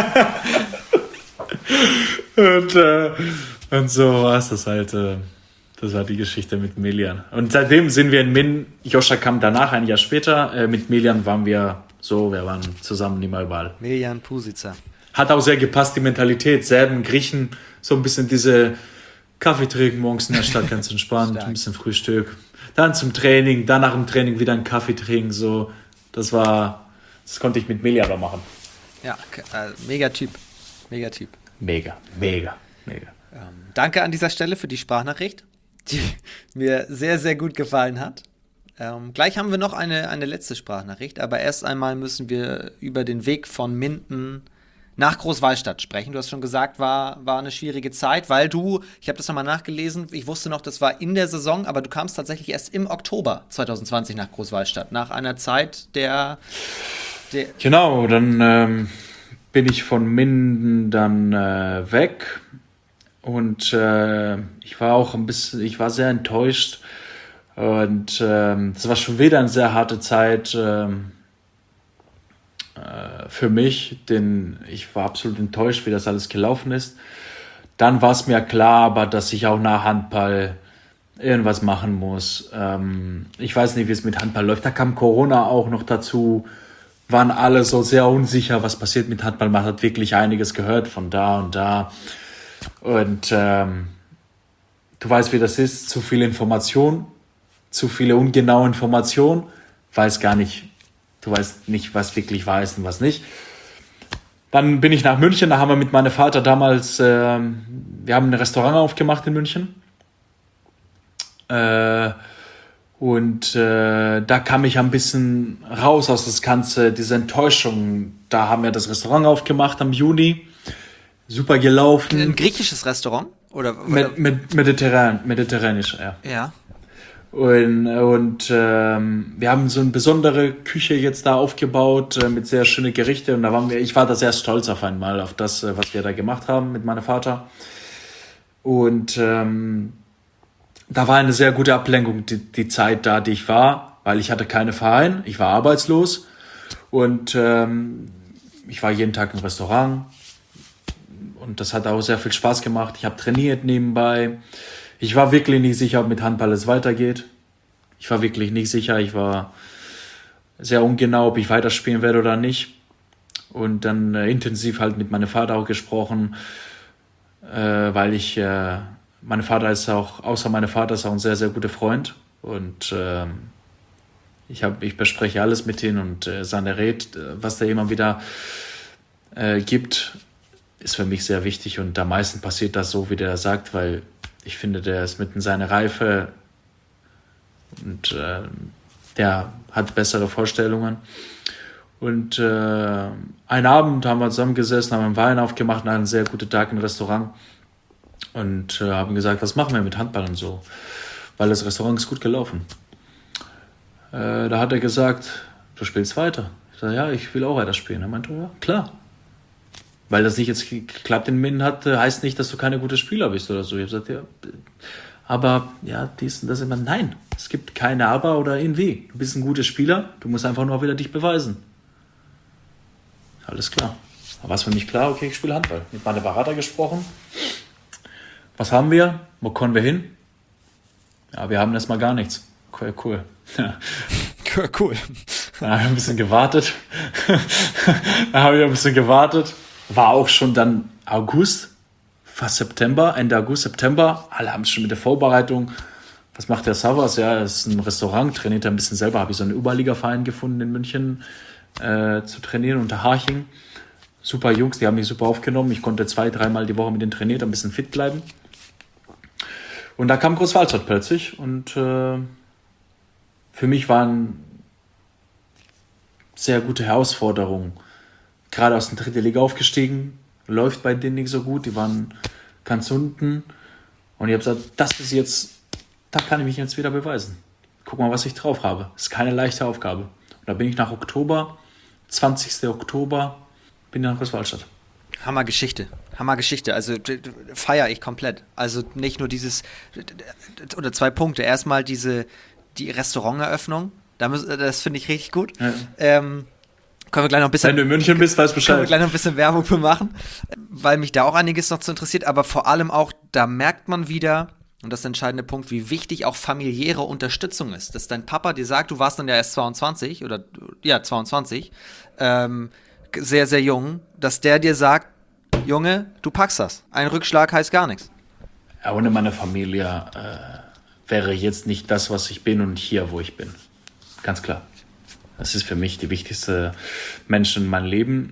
Und so war es das halt. Das war die Geschichte mit Miljan. Und seitdem sind wir in Minden. Joscha kam danach, ein Jahr später. Mit Miljan wir waren zusammen immer überall. Miljan Pušica. Hat auch sehr gepasst, die Mentalität. Serben, Griechen, so ein bisschen diese Kaffee trinken morgens in der Stadt, ganz entspannt, ein bisschen Frühstück. Dann zum Training, dann nach dem Training wieder einen Kaffee trinken. So. Das konnte ich mit Miljan auch machen. Ja, mega Typ. Mega. Danke an dieser Stelle für die Sprachnachricht, die mir sehr, sehr gut gefallen hat. Gleich haben wir noch eine letzte Sprachnachricht, aber erst einmal müssen wir über den Weg von Minden nach Großwallstadt sprechen. Du hast schon gesagt, war eine schwierige Zeit, weil ich habe das nochmal nachgelesen, ich wusste noch, das war in der Saison, aber du kamst tatsächlich erst im Oktober 2020 nach Großwallstadt, nach einer Zeit der Genau, dann bin ich von Minden dann weg. Und ich war sehr enttäuscht und das war schon wieder eine sehr harte Zeit für mich, denn ich war absolut enttäuscht, wie das alles gelaufen ist. Dann war es mir klar, aber dass ich auch nach Handball irgendwas machen muss. Ich weiß nicht, wie es mit Handball läuft. Da kam Corona auch noch dazu, waren alle so sehr unsicher, was passiert mit Handball. Man hat wirklich einiges gehört von da und da. Und du weißt, wie das ist, zu viel Information zu viele ungenaue Informationen, du weißt nicht, was wirklich wahr ist und was nicht. Dann bin ich nach München, da haben wir mit meinem Vater damals, wir haben ein Restaurant aufgemacht in München. Da kam ich ein bisschen raus aus das Ganze, diese Enttäuschung. Da haben wir das Restaurant aufgemacht am Juni, super gelaufen. Ein griechisches Restaurant? Oder? Mediterranisch, ja. Ja. Und wir haben so eine besondere Küche jetzt da aufgebaut mit sehr schönen Gerichten und ich war da sehr stolz auf einmal auf das, was wir da gemacht haben mit meinem Vater. Und da war eine sehr gute Ablenkung die Zeit da, die ich war, weil ich hatte keinen Verein, ich war arbeitslos und ich war jeden Tag im Restaurant und das hat auch sehr viel Spaß gemacht. Ich habe trainiert nebenbei. Ich war wirklich nicht sicher, ob mit Handball es weitergeht. Ich war wirklich nicht sicher. Ich war sehr ungenau, ob ich weiterspielen werde oder nicht. Und dann intensiv halt mit meinem Vater auch gesprochen, weil mein Vater ist auch, außer meinem Vater ist auch ein sehr, sehr guter Freund. Und ich bespreche alles mit ihm und seine Rede, was der immer wieder gibt, ist für mich sehr wichtig. Und am meisten passiert das so, wie der sagt, weil ich finde, der ist mitten in seiner Reife und der hat bessere Vorstellungen. Und einen Abend haben wir zusammengesessen, haben einen Wein aufgemacht, einen sehr guten Tag im Restaurant und haben gesagt, was machen wir mit Handball und so, weil das Restaurant ist gut gelaufen. Da hat er gesagt, du spielst weiter. Ich sage, ja, ich will auch weiter spielen. Er meinte, ja, klar. Weil das nicht jetzt geklappt in Minden hat, heißt nicht, dass du keine gute Spieler bist oder so. Ich habe gesagt, ja, aber ja, dies und das immer. Nein, es gibt keine Aber oder irgendwie. Du bist ein guter Spieler, du musst einfach nur wieder dich beweisen. Alles klar. Da war es für mich klar, okay, ich spiele Handball. Mit meinem Berater gesprochen. Was haben wir? Wo kommen wir hin? Ja, wir haben erstmal gar nichts. Okay, cool. Cool. Da habe ich ein bisschen gewartet. War auch schon dann August, fast September, Ende August, September. Alle haben es schon mit der Vorbereitung. Was macht der Savas? Ja, er ist ein Restaurant, trainiert er ein bisschen selber. Habe ich so einen Oberliga-Verein gefunden in München zu trainieren, unter Haching. Super Jungs, die haben mich super aufgenommen. Ich konnte 2-3 Mal die Woche mit denen trainieren, ein bisschen fit bleiben. Und da kam Großwaldstadt plötzlich und für mich waren sehr gute Herausforderungen. Gerade aus der dritten Liga aufgestiegen, läuft bei denen nicht so gut, die waren ganz unten. Und ich habe gesagt, das ist jetzt, da kann ich mich jetzt wieder beweisen. Guck mal, was ich drauf habe. Das ist keine leichte Aufgabe. Und da bin ich nach Oktober, 20. Oktober, bin ich nach Großwaldstadt. Hammergeschichte. Also feiere ich komplett. Also nicht nur oder 2 Punkte. Erstmal die Restauranteröffnung. Das finde ich richtig gut. Ja. Können wir gleich noch ein bisschen, wenn du in München bist, weißt Bescheid. Können wir gleich noch ein bisschen Werbung für machen, weil mich da auch einiges noch zu interessiert, aber vor allem auch, da merkt man wieder, und das ist der entscheidende Punkt, wie wichtig auch familiäre Unterstützung ist. Dass dein Papa dir sagt, du warst dann ja erst 22, sehr, sehr jung, dass der dir sagt, Junge, du packst das. Ein Rückschlag heißt gar nichts. Ja, ohne meine Familie wäre jetzt nicht das, was ich bin und hier, wo ich bin. Ganz klar. Das ist für mich die wichtigste Menschen in meinem Leben,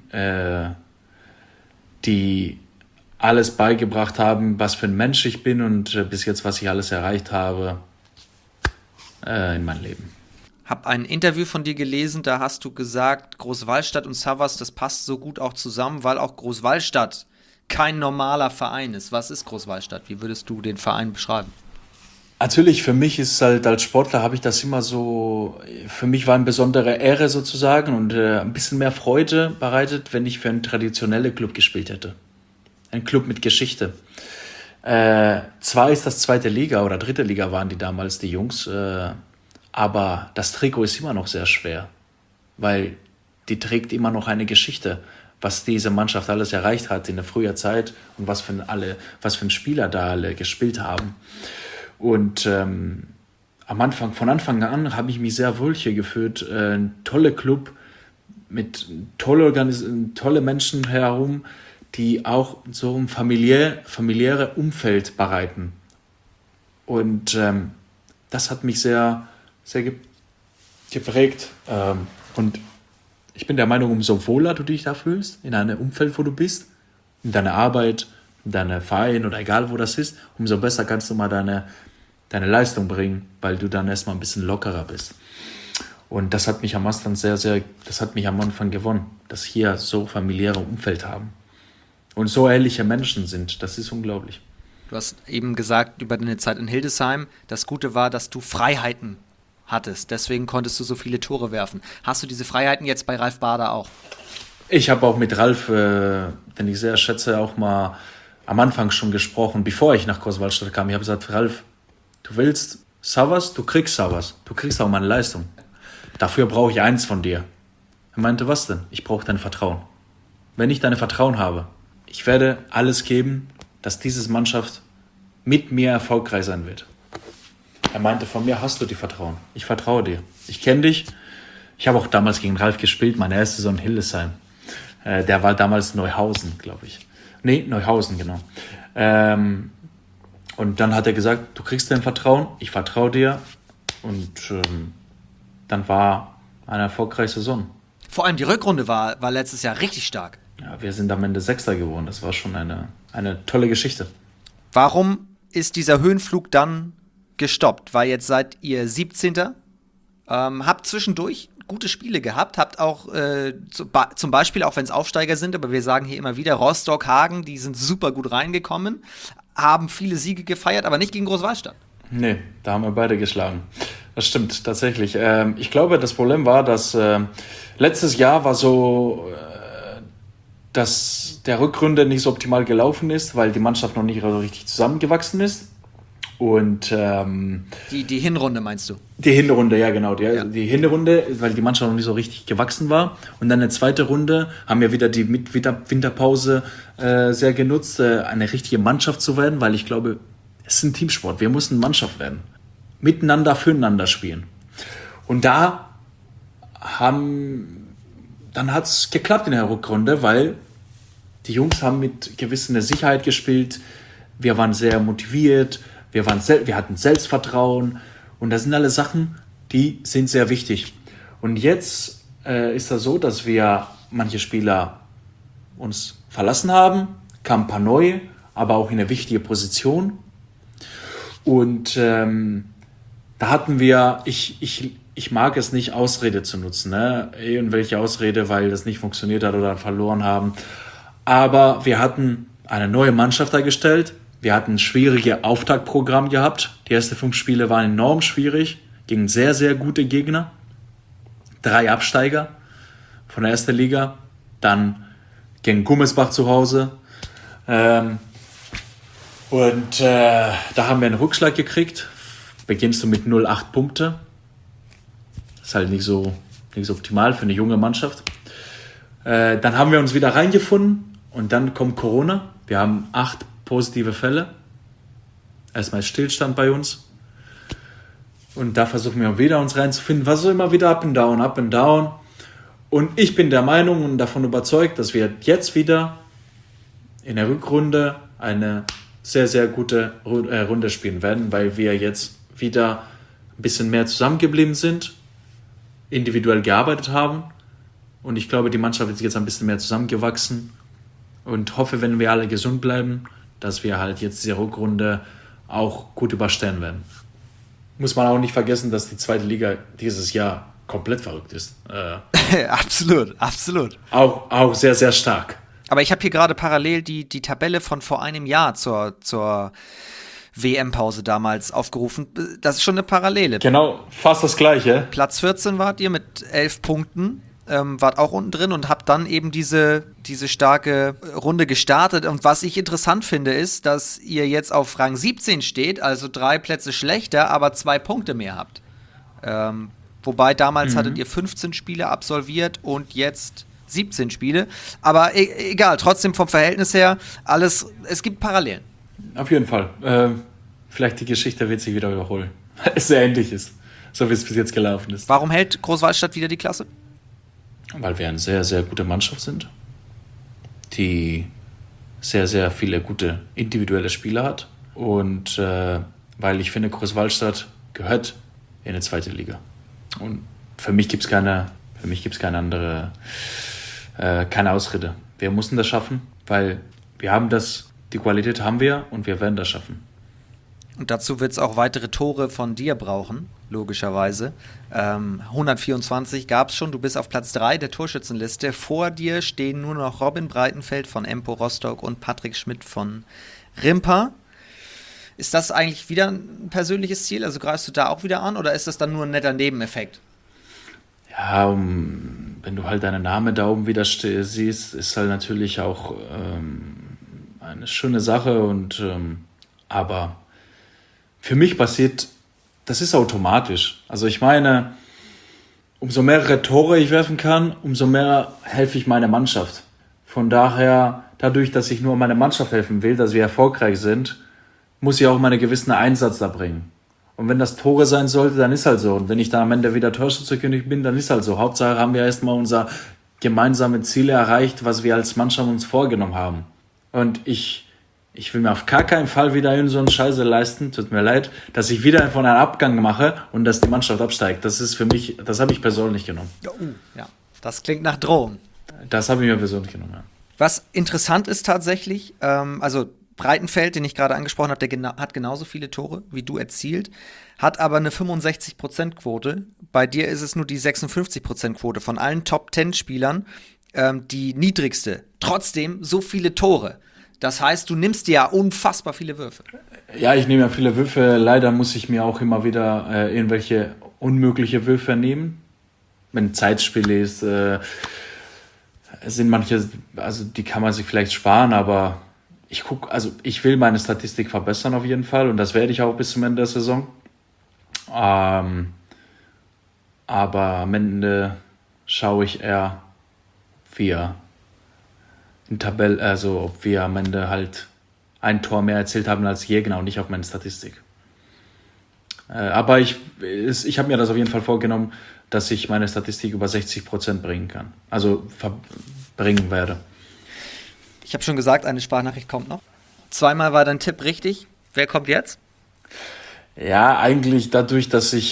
die alles beigebracht haben, was für ein Mensch ich bin und bis jetzt, was ich alles erreicht habe in meinem Leben. Hab ein Interview von dir gelesen, da hast du gesagt, Großwaldstadt und Savas, das passt so gut auch zusammen, weil auch Großwaldstadt kein normaler Verein ist. Was ist Großwaldstadt? Wie würdest du den Verein beschreiben? Natürlich, für mich ist halt als Sportler habe ich das immer so, für mich war eine besondere Ehre sozusagen und ein bisschen mehr Freude bereitet, wenn ich für einen traditionellen Club gespielt hätte. Ein Club mit Geschichte. Zwar ist das 2. Liga oder 3. Liga waren die damals, die Jungs, aber das Trikot ist immer noch sehr schwer, weil die trägt immer noch eine Geschichte, was diese Mannschaft alles erreicht hat in der früher Zeit und was für ein Spieler da alle gespielt haben. Und von Anfang an habe ich mich sehr wohl hier gefühlt. Ein toller Club mit tolle Menschen herum, die auch so ein familiäre Umfeld bereiten. Und das hat mich sehr sehr geprägt. Und ich bin der Meinung, umso wohler du dich da fühlst, in einem Umfeld, wo du bist, in deiner Arbeit, in deinem Verein oder egal wo das ist, umso besser kannst du mal deine Leistung bringen, weil du dann erstmal ein bisschen lockerer bist. Und das hat mich am Anfang gewonnen, dass hier so familiäre Umfeld haben. Und so ehrliche Menschen sind, das ist unglaublich. Du hast eben gesagt, über deine Zeit in Hildesheim, das Gute war, dass du Freiheiten hattest. Deswegen konntest du so viele Tore werfen. Hast du diese Freiheiten jetzt bei Ralf Bader auch? Ich habe auch mit Ralf, den ich sehr schätze, auch mal am Anfang schon gesprochen, bevor ich nach Großwallstadt kam. Ich habe gesagt, Ralf, du willst Savas, du kriegst Savas. Du kriegst auch meine Leistung. Dafür brauche ich eins von dir. Er meinte, was denn? Ich brauche dein Vertrauen. Wenn ich dein Vertrauen habe, ich werde alles geben, dass diese Mannschaft mit mir erfolgreich sein wird. Er meinte, von mir hast du die Vertrauen. Ich vertraue dir. Ich kenne dich. Ich habe auch damals gegen Ralf gespielt, meine erste Saison in Hildesheim. Der war damals Neuhausen, glaube ich. Nee, Neuhausen, genau. Und dann hat er gesagt, du kriegst dein Vertrauen, ich vertraue dir. Und dann war eine erfolgreiche Saison. Vor allem die Rückrunde war letztes Jahr richtig stark. Ja, wir sind am Ende Sechster geworden. Das war schon eine tolle Geschichte. Warum ist dieser Höhenflug dann gestoppt? Weil jetzt seid ihr 17. Habt zwischendurch gute Spiele gehabt, habt auch zum Beispiel, auch wenn es Aufsteiger sind, aber wir sagen hier immer wieder, Rostock, Hagen, die sind super gut reingekommen, haben viele Siege gefeiert, aber nicht gegen Großwallstadt. Nee, da haben wir beide geschlagen. Das stimmt, tatsächlich. Ich glaube, das Problem war, dass letztes Jahr war so, dass der Rückrunde nicht so optimal gelaufen ist, weil die Mannschaft noch nicht so richtig zusammengewachsen ist. Und die Hinrunde meinst du? Die Hinrunde, ja genau. Die Hinrunde, weil die Mannschaft noch nicht so richtig gewachsen war. Und dann eine zweite Runde haben wir wieder die Winterpause sehr genutzt, eine richtige Mannschaft zu werden, weil ich glaube, es ist ein Teamsport. Wir müssen Mannschaft werden. Miteinander, füreinander spielen. Und dann hat es geklappt in der Rückrunde, weil die Jungs haben mit gewisser Sicherheit gespielt. Wir waren sehr motiviert. Wir hatten Selbstvertrauen. Und das sind alle Sachen, die sind sehr wichtig. Und jetzt ist das so, dass wir manche Spieler uns verlassen haben, kamen ein paar neue, aber auch in eine wichtige Position. Und da hatten wir, ich mag es nicht, Ausrede zu nutzen, ne? Irgendwelche Ausrede, weil das nicht funktioniert hat oder verloren haben. Aber wir hatten eine neue Mannschaft dargestellt. Wir hatten ein schwieriges Auftaktprogramm gehabt. Die ersten 5 Spiele waren enorm schwierig, gegen sehr, sehr gute Gegner. 3 Absteiger von der ersten Liga. Dann gegen Gummersbach zu Hause. Da haben wir einen Rückschlag gekriegt. Beginnst du mit 0,8 Punkte. Das ist halt nicht so optimal für eine junge Mannschaft. Dann haben wir uns wieder reingefunden und dann kommt Corona. Wir haben 8 positive Fälle. Erstmal Stillstand bei uns. Und da versuchen wir wieder uns reinzufinden. Was so immer wieder up and down. Und ich bin der Meinung und davon überzeugt, dass wir jetzt wieder in der Rückrunde eine sehr, sehr gute Runde spielen werden, weil wir jetzt wieder ein bisschen mehr zusammengeblieben sind, individuell gearbeitet haben. Und ich glaube, die Mannschaft ist jetzt ein bisschen mehr zusammengewachsen. Und hoffe, wenn wir alle gesund bleiben, dass wir halt jetzt diese Rückrunde auch gut überstehen werden. Muss man auch nicht vergessen, dass die zweite Liga dieses Jahr komplett verrückt ist. Absolut. Auch sehr, sehr stark. Aber ich habe hier gerade parallel die Tabelle von vor einem Jahr zur WM-Pause damals aufgerufen. Das ist schon eine Parallele. Genau, fast das Gleiche. Platz 14 wart ihr mit 11 Punkten. Wart auch unten drin und habt dann eben diese starke Runde gestartet. Und was ich interessant finde, ist, dass ihr jetzt auf Rang 17 steht, also 3 Plätze schlechter, aber 2 Punkte mehr habt. Wobei damals hattet ihr 15 Spiele absolviert und jetzt 17 Spiele. Aber egal, trotzdem vom Verhältnis her, es gibt Parallelen. Auf jeden Fall. Vielleicht die Geschichte wird sich wieder überholen. Es sehr ähnlich ist, so wie es bis jetzt gelaufen ist. Warum hält Großwallstadt wieder die Klasse? Weil wir eine sehr, sehr gute Mannschaft sind, die sehr, sehr viele gute individuelle Spieler hat. Und weil ich finde, Großwallstadt gehört in der zweiten Liga. Und für mich gibt es keine andere, keine Ausrede. Wir mussten das schaffen, weil wir haben die Qualität haben wir und wir werden das schaffen. Und dazu wird es auch weitere Tore von dir brauchen, logischerweise. 124 gab es schon, du bist auf Platz 3 der Torschützenliste. Vor dir stehen nur noch Robin Breitenfeld von Empo Rostock und Patrick Schmidt von Rimpa. Ist das eigentlich wieder ein persönliches Ziel? Also greifst du da auch wieder an oder ist das dann nur ein netter Nebeneffekt? Ja, wenn du halt deinen Namen da oben wieder siehst, ist halt natürlich auch eine schöne Sache. Aber für mich passiert, das ist automatisch. Also ich meine, umso mehrere Tore ich werfen kann, umso mehr helfe ich meiner Mannschaft. Von daher, dadurch, dass ich nur meiner Mannschaft helfen will, dass wir erfolgreich sind, muss ich auch meinen gewissen Einsatz da bringen. Und wenn das Tore sein sollte, dann ist halt so. Und wenn ich dann am Ende wieder Torschützenkönig bin, dann ist halt so. Hauptsache haben wir erstmal unser gemeinsame Ziele erreicht, was wir als Mannschaft uns vorgenommen haben. Und ich will mir auf gar keinen Fall wieder so einen Scheiße leisten, tut mir leid, dass ich wieder von einem Abgang mache und dass die Mannschaft absteigt. Das ist für mich, das habe ich persönlich genommen. Ja, das klingt nach Drohung. Das habe ich mir persönlich genommen, ja. Was interessant ist tatsächlich, also Breitenfeld, den ich gerade angesprochen habe, der hat genauso viele Tore wie du erzielt, hat aber eine 65%-Quote. Bei dir ist es nur die 56%-Quote. Von allen Top-10-Spielern die niedrigste. Trotzdem so viele Tore. Das heißt, du nimmst dir ja unfassbar viele Würfe. Ja, ich nehme ja viele Würfe. Leider muss ich mir auch immer wieder irgendwelche unmögliche Würfe nehmen. Wenn Zeitspiel ist, sind manche, also die kann man sich vielleicht sparen, aber ich will meine Statistik verbessern auf jeden Fall und das werde ich auch bis zum Ende der Saison. Aber am Ende schaue ich eher, ob wir am Ende halt ein Tor mehr erzielt haben als Gegner und nicht auf meine Statistik. Aber ich habe mir das auf jeden Fall vorgenommen, dass ich meine Statistik über 60% bringen kann. Also bringen werde. Ich habe schon gesagt, eine Sprachnachricht kommt noch. Zweimal war dein Tipp richtig. Wer kommt jetzt? Ja, eigentlich dadurch, dass ich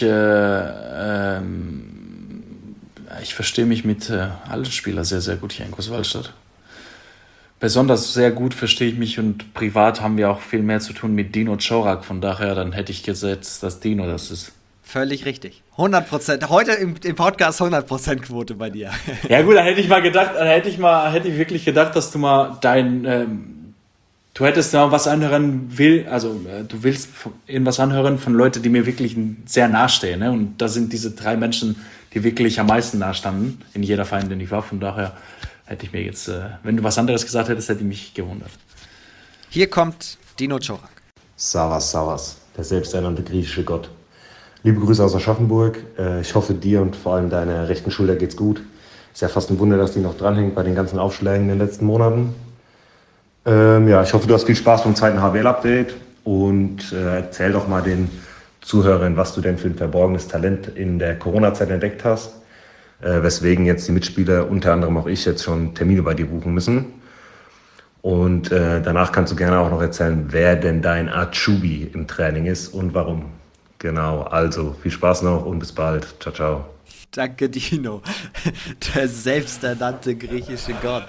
verstehe mich mit allen Spielern sehr, sehr gut hier in Großwallstadt. Besonders sehr gut verstehe ich mich und privat haben wir auch viel mehr zu tun mit Dino Czorak. Von daher, dann hätte ich gesetzt, dass Dino das ist. Völlig richtig. 100%. Heute im Podcast 100% Quote bei dir. Ja gut, da hätte ich wirklich gedacht, dass du mal du hättest mal was anhören du willst irgendwas anhören von Leuten, die mir wirklich sehr nahe stehen, ne? Und das sind diese 3 Menschen, die wirklich am meisten nahe standen in jeder Verein, den ich war. Von daher hätte ich mir jetzt, wenn du was anderes gesagt hättest, hätte ich mich gewundert. Hier kommt Dino Czorak. Savas, der selbsternannte griechische Gott. Liebe Grüße aus Aschaffenburg. Ich hoffe, dir und vor allem deiner rechten Schulter geht's gut. Ist ja fast ein Wunder, dass die noch dranhängt bei den ganzen Aufschlägen in den letzten Monaten. Ich hoffe, du hast viel Spaß beim zweiten HWL-Update und erzähl doch mal den Zuhörern, was du denn für ein verborgenes Talent in der Corona-Zeit entdeckt hast, weswegen jetzt die Mitspieler, unter anderem auch ich, jetzt schon Termine bei dir buchen müssen. Und danach kannst du gerne auch noch erzählen, wer denn dein Azubi im Training ist und warum. Genau, also viel Spaß noch und bis bald. Ciao, ciao. Danke, Dino. Der selbsternannte griechische Gott.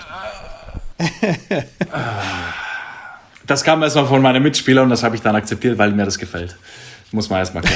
Das kam erstmal von meinen Mitspielern und das habe ich dann akzeptiert, weil mir das gefällt. Muss man erstmal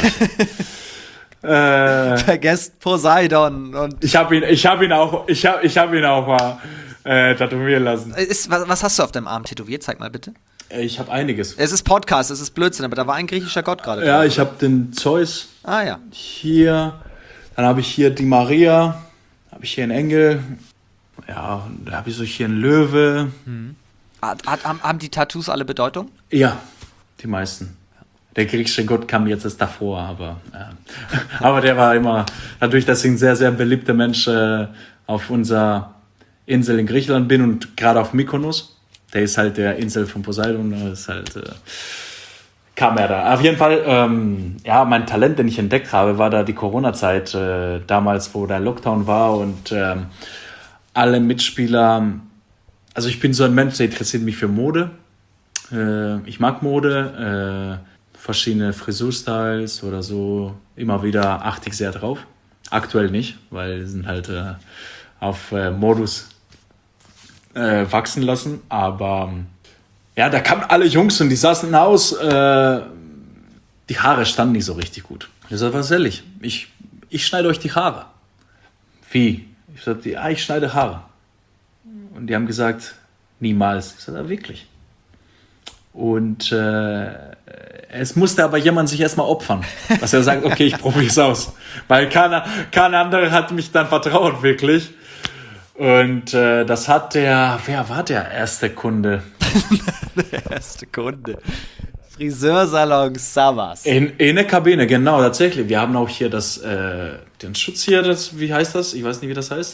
klar. Vergesst Poseidon. Und ich habe ihn auch mal tätowieren lassen. Was hast du auf deinem Arm tätowiert? Zeig mal bitte. Ich habe einiges. Es ist Podcast, es ist Blödsinn, aber da war ein griechischer Gott gerade. Ja, ich habe den Zeus. Ah ja. Hier. Dann habe ich hier die Maria. Habe ich hier einen Engel. Ja, da habe ich so hier einen Löwe. Haben die Tattoos alle Bedeutung? Ja, die meisten. Der griechische Gott kam jetzt erst davor, aber der war immer, dadurch, dass ich ein sehr, sehr beliebter Mensch auf unserer Insel in Griechenland bin und gerade auf Mykonos, der ist halt der Insel von Poseidon, ist halt, kam er da. Auf jeden Fall, mein Talent, den ich entdeckt habe, war da die Corona-Zeit, damals, wo der Lockdown war und alle Mitspieler, also ich bin so ein Mensch, der interessiert mich für Mode. Ich mag Mode. verschiedene Frisurstyles oder so. Immer wieder achte ich sehr drauf. Aktuell nicht, weil wir sind halt auf Modus wachsen lassen. Aber ja, da kamen alle Jungs und die saßen aus. Die Haare standen nicht so richtig gut. Ich sag, was soll ich? Ich schneide euch die Haare. Wie? Ich sagte, ja, ich schneide Haare. Und die haben gesagt, niemals. Ich sagte, wirklich. Und es musste aber jemand sich erstmal opfern, dass er sagt, okay, ich probiere es aus. Weil kein anderer hat mich dann vertraut, wirklich. Und das hat wer war der erste Kunde? Der erste Kunde. Friseursalon Savas. In der Kabine, genau, tatsächlich. Wir haben auch hier den Schutz hier, wie heißt das? Ich weiß nicht, wie das heißt.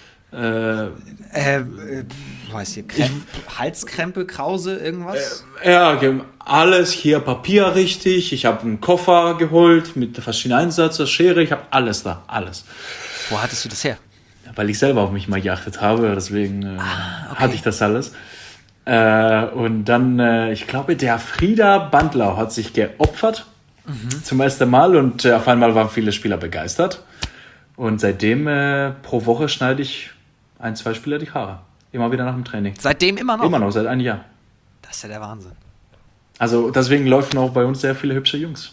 Weiß hier, Halskrempe, Krause, irgendwas? Ja, alles hier, Papier richtig. Ich habe einen Koffer geholt mit verschiedenen Einsätzen, Schere, ich habe alles da, alles. Wo hattest du das her? Weil ich selber auf mich mal geachtet habe, deswegen hatte ich das alles. Und dann, ich glaube, der Frieder Bandlau hat sich geopfert zum ersten Mal und auf einmal waren viele Spieler begeistert. Und seitdem pro Woche schneide ich 1-2 Spieler die Haare. Immer wieder nach dem Training. Seitdem immer noch? Immer noch, seit einem Jahr. Das ist ja der Wahnsinn. Also deswegen laufen auch bei uns sehr viele hübsche Jungs.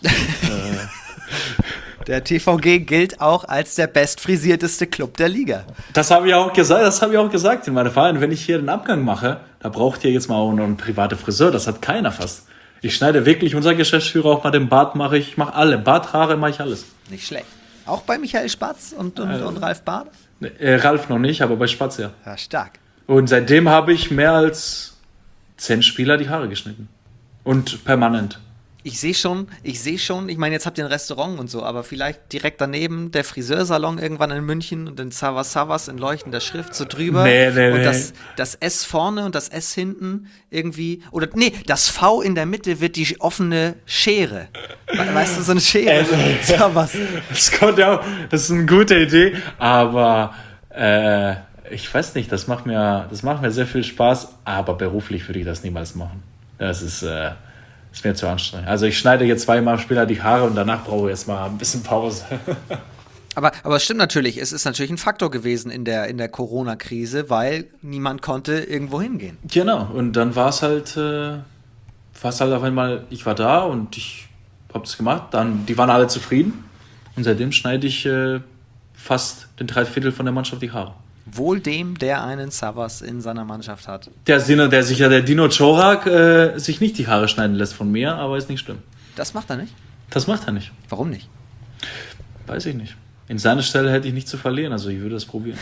Der TVG gilt auch als der bestfrisierteste Club der Liga. Das habe ich auch gesagt in meinem Verein. Wenn ich hier den Abgang mache, da braucht ihr jetzt mal auch noch einen privaten Friseur. Das hat keiner fast. Ich schneide wirklich, unser Geschäftsführer auch mal den Bart ich mache alle. Barthaare mache ich alles. Nicht schlecht. Auch bei Michael Spatz und Ralf Bade? Ralf noch nicht, aber bei Spatz ja. Ja, stark. Und seitdem habe ich mehr als 10 Spieler die Haare geschnitten. Und permanent. Ich sehe schon, ich meine, jetzt habt ihr ein Restaurant und so, aber vielleicht direkt daneben der Friseursalon irgendwann in München und dann Savas in leuchtender Schrift so drüber. Nee. Und das S vorne und das S hinten irgendwie, oder nee, das V in der Mitte wird die offene Schere. Weißt du, so eine Schere. Savas. Das ist eine gute Idee, aber ich weiß nicht, das macht mir sehr viel Spaß, aber beruflich würde ich das niemals machen. Das ist mir zu anstrengend. Also ich schneide jetzt 2-mal Spieler die Haare und danach brauche ich erstmal ein bisschen Pause. Aber es stimmt natürlich, es ist natürlich ein Faktor gewesen in der Corona-Krise, weil niemand konnte irgendwo hingehen. Genau, und dann war es halt auf einmal, ich war da und ich habe es gemacht, dann, die waren alle zufrieden und seitdem schneide ich fast den 3/4 von der Mannschaft die Haare. Wohl dem, der einen Savas in seiner Mannschaft hat. Der Dino Czorak sich nicht die Haare schneiden lässt von mir, aber ist nicht schlimm. Das macht er nicht? Das macht er nicht. Warum nicht? Weiß ich nicht. In seiner Stelle hätte ich nichts zu verlieren, also ich würde es probieren.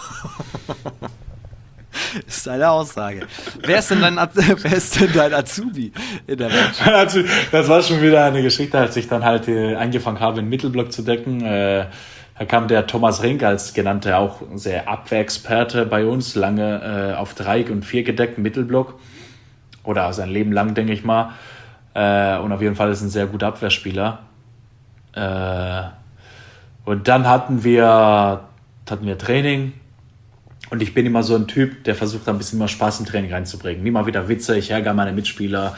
Ist deine Aussage. Wer ist denn dein Azubi in der Mannschaft? Das war schon wieder eine Geschichte, als ich dann halt angefangen habe, den Mittelblock zu decken. Da kam der Thomas Rink als genannter auch sehr Abwehrexperte bei uns, lange auf 3 und 4 gedeckten Mittelblock. Oder sein Leben lang, denke ich mal. Und auf jeden Fall ist ein sehr guter Abwehrspieler. Und dann hatten wir Training. Und ich bin immer so ein Typ, der versucht, ein bisschen mehr Spaß im Training reinzubringen. Immer wieder Witze, ich ärgere meine Mitspieler.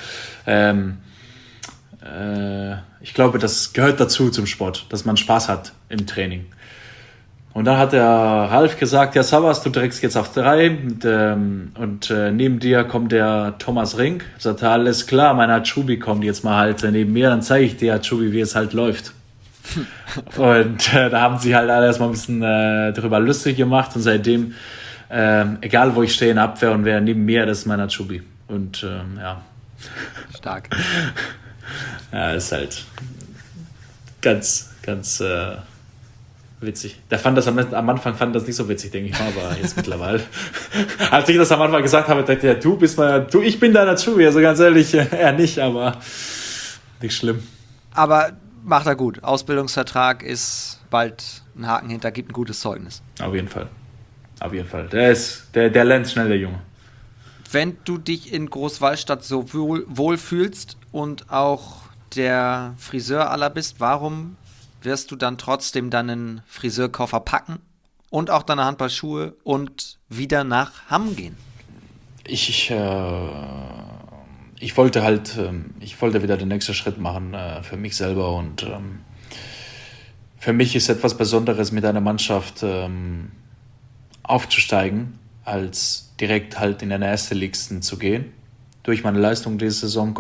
Ich glaube, das gehört dazu zum Sport, dass man Spaß hat im Training. Und dann hat der Ralf gesagt, ja Savas, du trägst jetzt auf 3 und neben dir kommt der Thomas Rink. Ich sagte, alles klar, mein Azubi kommt jetzt mal halt neben mir, dann zeige ich dir Azubi, wie es halt läuft. Und da haben sie halt alle erstmal ein bisschen darüber lustig gemacht und seitdem, egal wo ich stehe in der Abwehr und wer neben mir, das ist mein Azubi. Und ja. Stark. Ja, ist halt ganz witzig. Der fand das am Anfang nicht so witzig, denke ich mal, aber jetzt mittlerweile. Als ich das am Anfang gesagt habe, dachte ich, ja, ich bin dein Azubi, also ganz ehrlich, er nicht, aber nicht schlimm. Aber macht er gut. Ausbildungsvertrag ist bald ein Haken hinter, gibt ein gutes Zeugnis. Auf jeden Fall. Der lernt schnell, der Junge. Wenn du dich in Großwallstadt so wohl fühlst und auch der Friseur aller bist, warum wirst du dann trotzdem deinen Friseurkoffer packen und auch deine Handballschuhe und wieder nach Hamm gehen? Ich ich wollte wieder den nächsten Schritt machen für mich selber und für mich ist etwas Besonderes mit einer Mannschaft aufzusteigen, als direkt halt in eine erste Liga zu gehen. Durch meine Leistung diese Saison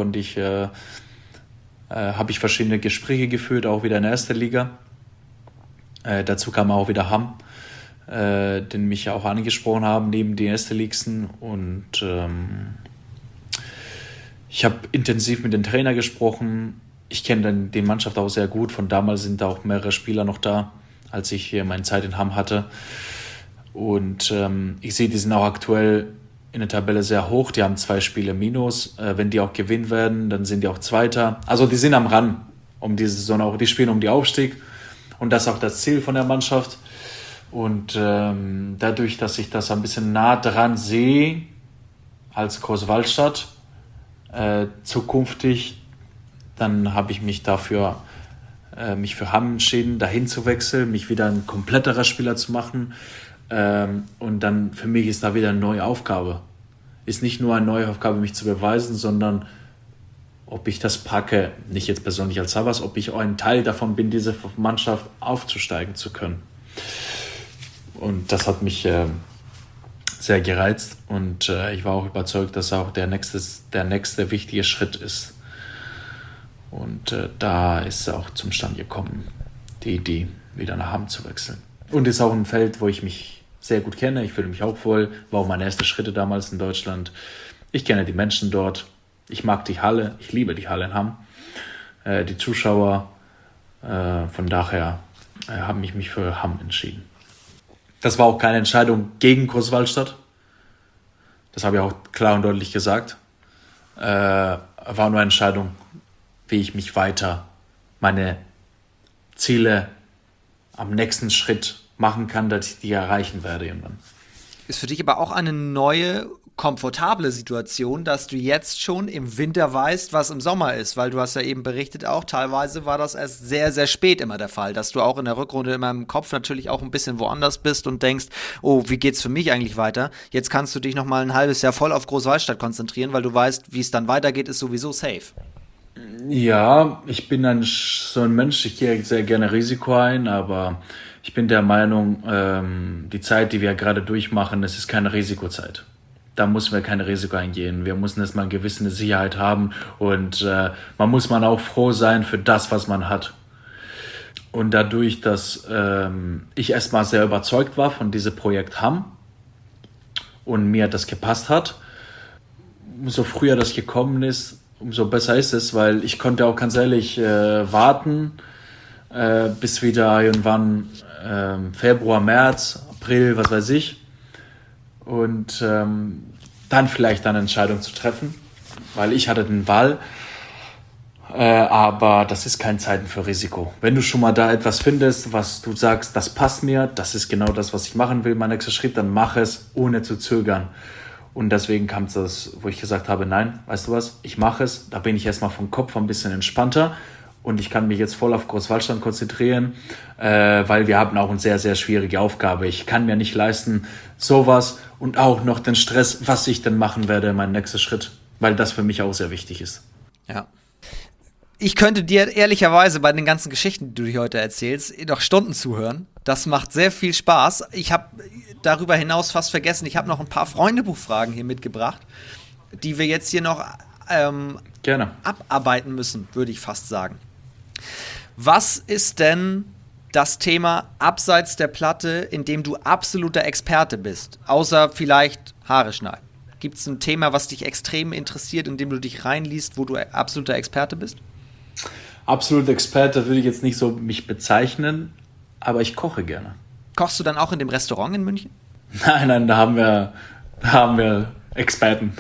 habe ich verschiedene Gespräche geführt, auch wieder in der ersten Liga. Dazu kam auch wieder Hamm, den mich auch angesprochen haben, neben den ersten Ligisten. Und ich habe intensiv mit dem Trainer gesprochen. Ich kenne die Mannschaft auch sehr gut. Von damals sind da auch mehrere Spieler noch da, als ich hier meine Zeit in Hamm hatte. Und ich sehe, die sind auch aktuell in der Tabelle sehr hoch. Die haben 2 Spiele minus. Wenn die auch gewinnen werden, dann sind die auch Zweiter. Also die sind am Rand um diese Saison auch. Die spielen um die Aufstieg. Und das ist auch das Ziel von der Mannschaft. Und dadurch, dass ich das ein bisschen nah dran sehe, als Großwallstadt, zukünftig, dann habe ich mich für Hamm entschieden, dahin zu wechseln, mich wieder ein kompletterer Spieler zu machen. Und dann für mich ist da wieder eine neue Aufgabe. Ist nicht nur eine neue Aufgabe, mich zu beweisen, sondern ob ich das packe, nicht jetzt persönlich als Savas, ob ich auch ein Teil davon bin, diese Mannschaft aufzusteigen zu können. Und das hat mich sehr gereizt und ich war auch überzeugt, dass auch der nächste wichtige Schritt ist. Und da ist es auch zum Stand gekommen, die Idee, wieder nach Hamm zu wechseln. Und ist auch ein Feld, wo ich mich sehr gut kenne. Ich fühle mich auch wohl. War auch meine ersten Schritte damals in Deutschland. Ich kenne die Menschen dort. Ich mag die Halle. Ich liebe die Halle in Hamm. Die Zuschauer. Von daher habe ich mich für Hamm entschieden. Das war auch keine Entscheidung gegen Großwallstadt. Das habe ich auch klar und deutlich gesagt. War nur eine Entscheidung, wie ich mich weiter meine Ziele am nächsten Schritt machen kann, dass ich die erreichen werde irgendwann. Ist für dich aber auch eine neue, komfortable Situation, dass du jetzt schon im Winter weißt, was im Sommer ist, weil du hast ja eben berichtet auch, teilweise war das erst sehr, sehr spät immer der Fall, dass du auch in der Rückrunde immer im Kopf natürlich auch ein bisschen woanders bist und denkst, oh, wie geht's für mich eigentlich weiter? Jetzt kannst du dich noch mal ein halbes Jahr voll auf Großwallstadt konzentrieren, weil du weißt, wie es dann weitergeht, ist sowieso safe. Ja, ich bin so ein Mensch, ich gehe sehr gerne Risiko ein, aber ich bin der Meinung, die Zeit, die wir gerade durchmachen, das ist keine Risikozeit. Da müssen wir kein Risiko eingehen. Wir müssen erstmal eine gewisse Sicherheit haben und man muss auch froh sein für das, was man hat. Und dadurch, dass ich erstmal sehr überzeugt war von diesem Projekt Hamm und mir das gepasst hat, umso früher das gekommen ist, umso besser ist es, weil ich konnte auch ganz ehrlich warten, bis wieder irgendwann Februar, März, April, was weiß ich. Und dann vielleicht eine Entscheidung zu treffen, weil ich hatte den Wahl. Aber das ist kein Zeiten für Risiko. Wenn du schon mal da etwas findest, was du sagst, das passt mir, das ist genau das, was ich machen will, mein nächster Schritt, dann mach es, ohne zu zögern. Und deswegen kam es das, wo ich gesagt habe, nein, weißt du was, ich mache es. Da bin ich erstmal vom Kopf ein bisschen entspannter und ich kann mich jetzt voll auf Großwallstadt konzentrieren, weil wir haben auch eine sehr, sehr schwierige Aufgabe. Ich kann mir nicht leisten, sowas und auch noch den Stress, was ich denn machen werde, mein nächster Schritt, weil das für mich auch sehr wichtig ist. Ja. Ich könnte dir ehrlicherweise bei den ganzen Geschichten, die du dir heute erzählst, noch Stunden zuhören. Das macht sehr viel Spaß. Ich habe darüber hinaus fast vergessen, ich habe noch ein paar Freundebuchfragen hier mitgebracht, die wir jetzt hier noch Gerne abarbeiten müssen, würde ich fast sagen. Was ist denn das Thema abseits der Platte, in dem du absoluter Experte bist? Außer vielleicht Haare schneiden. Gibt es ein Thema, was dich extrem interessiert, in dem du dich reinliest, wo du absoluter Experte bist? Absolut Experte würde ich jetzt nicht so mich bezeichnen, aber ich koche gerne. Kochst du dann auch in dem Restaurant in München? Nein, da haben wir Experten.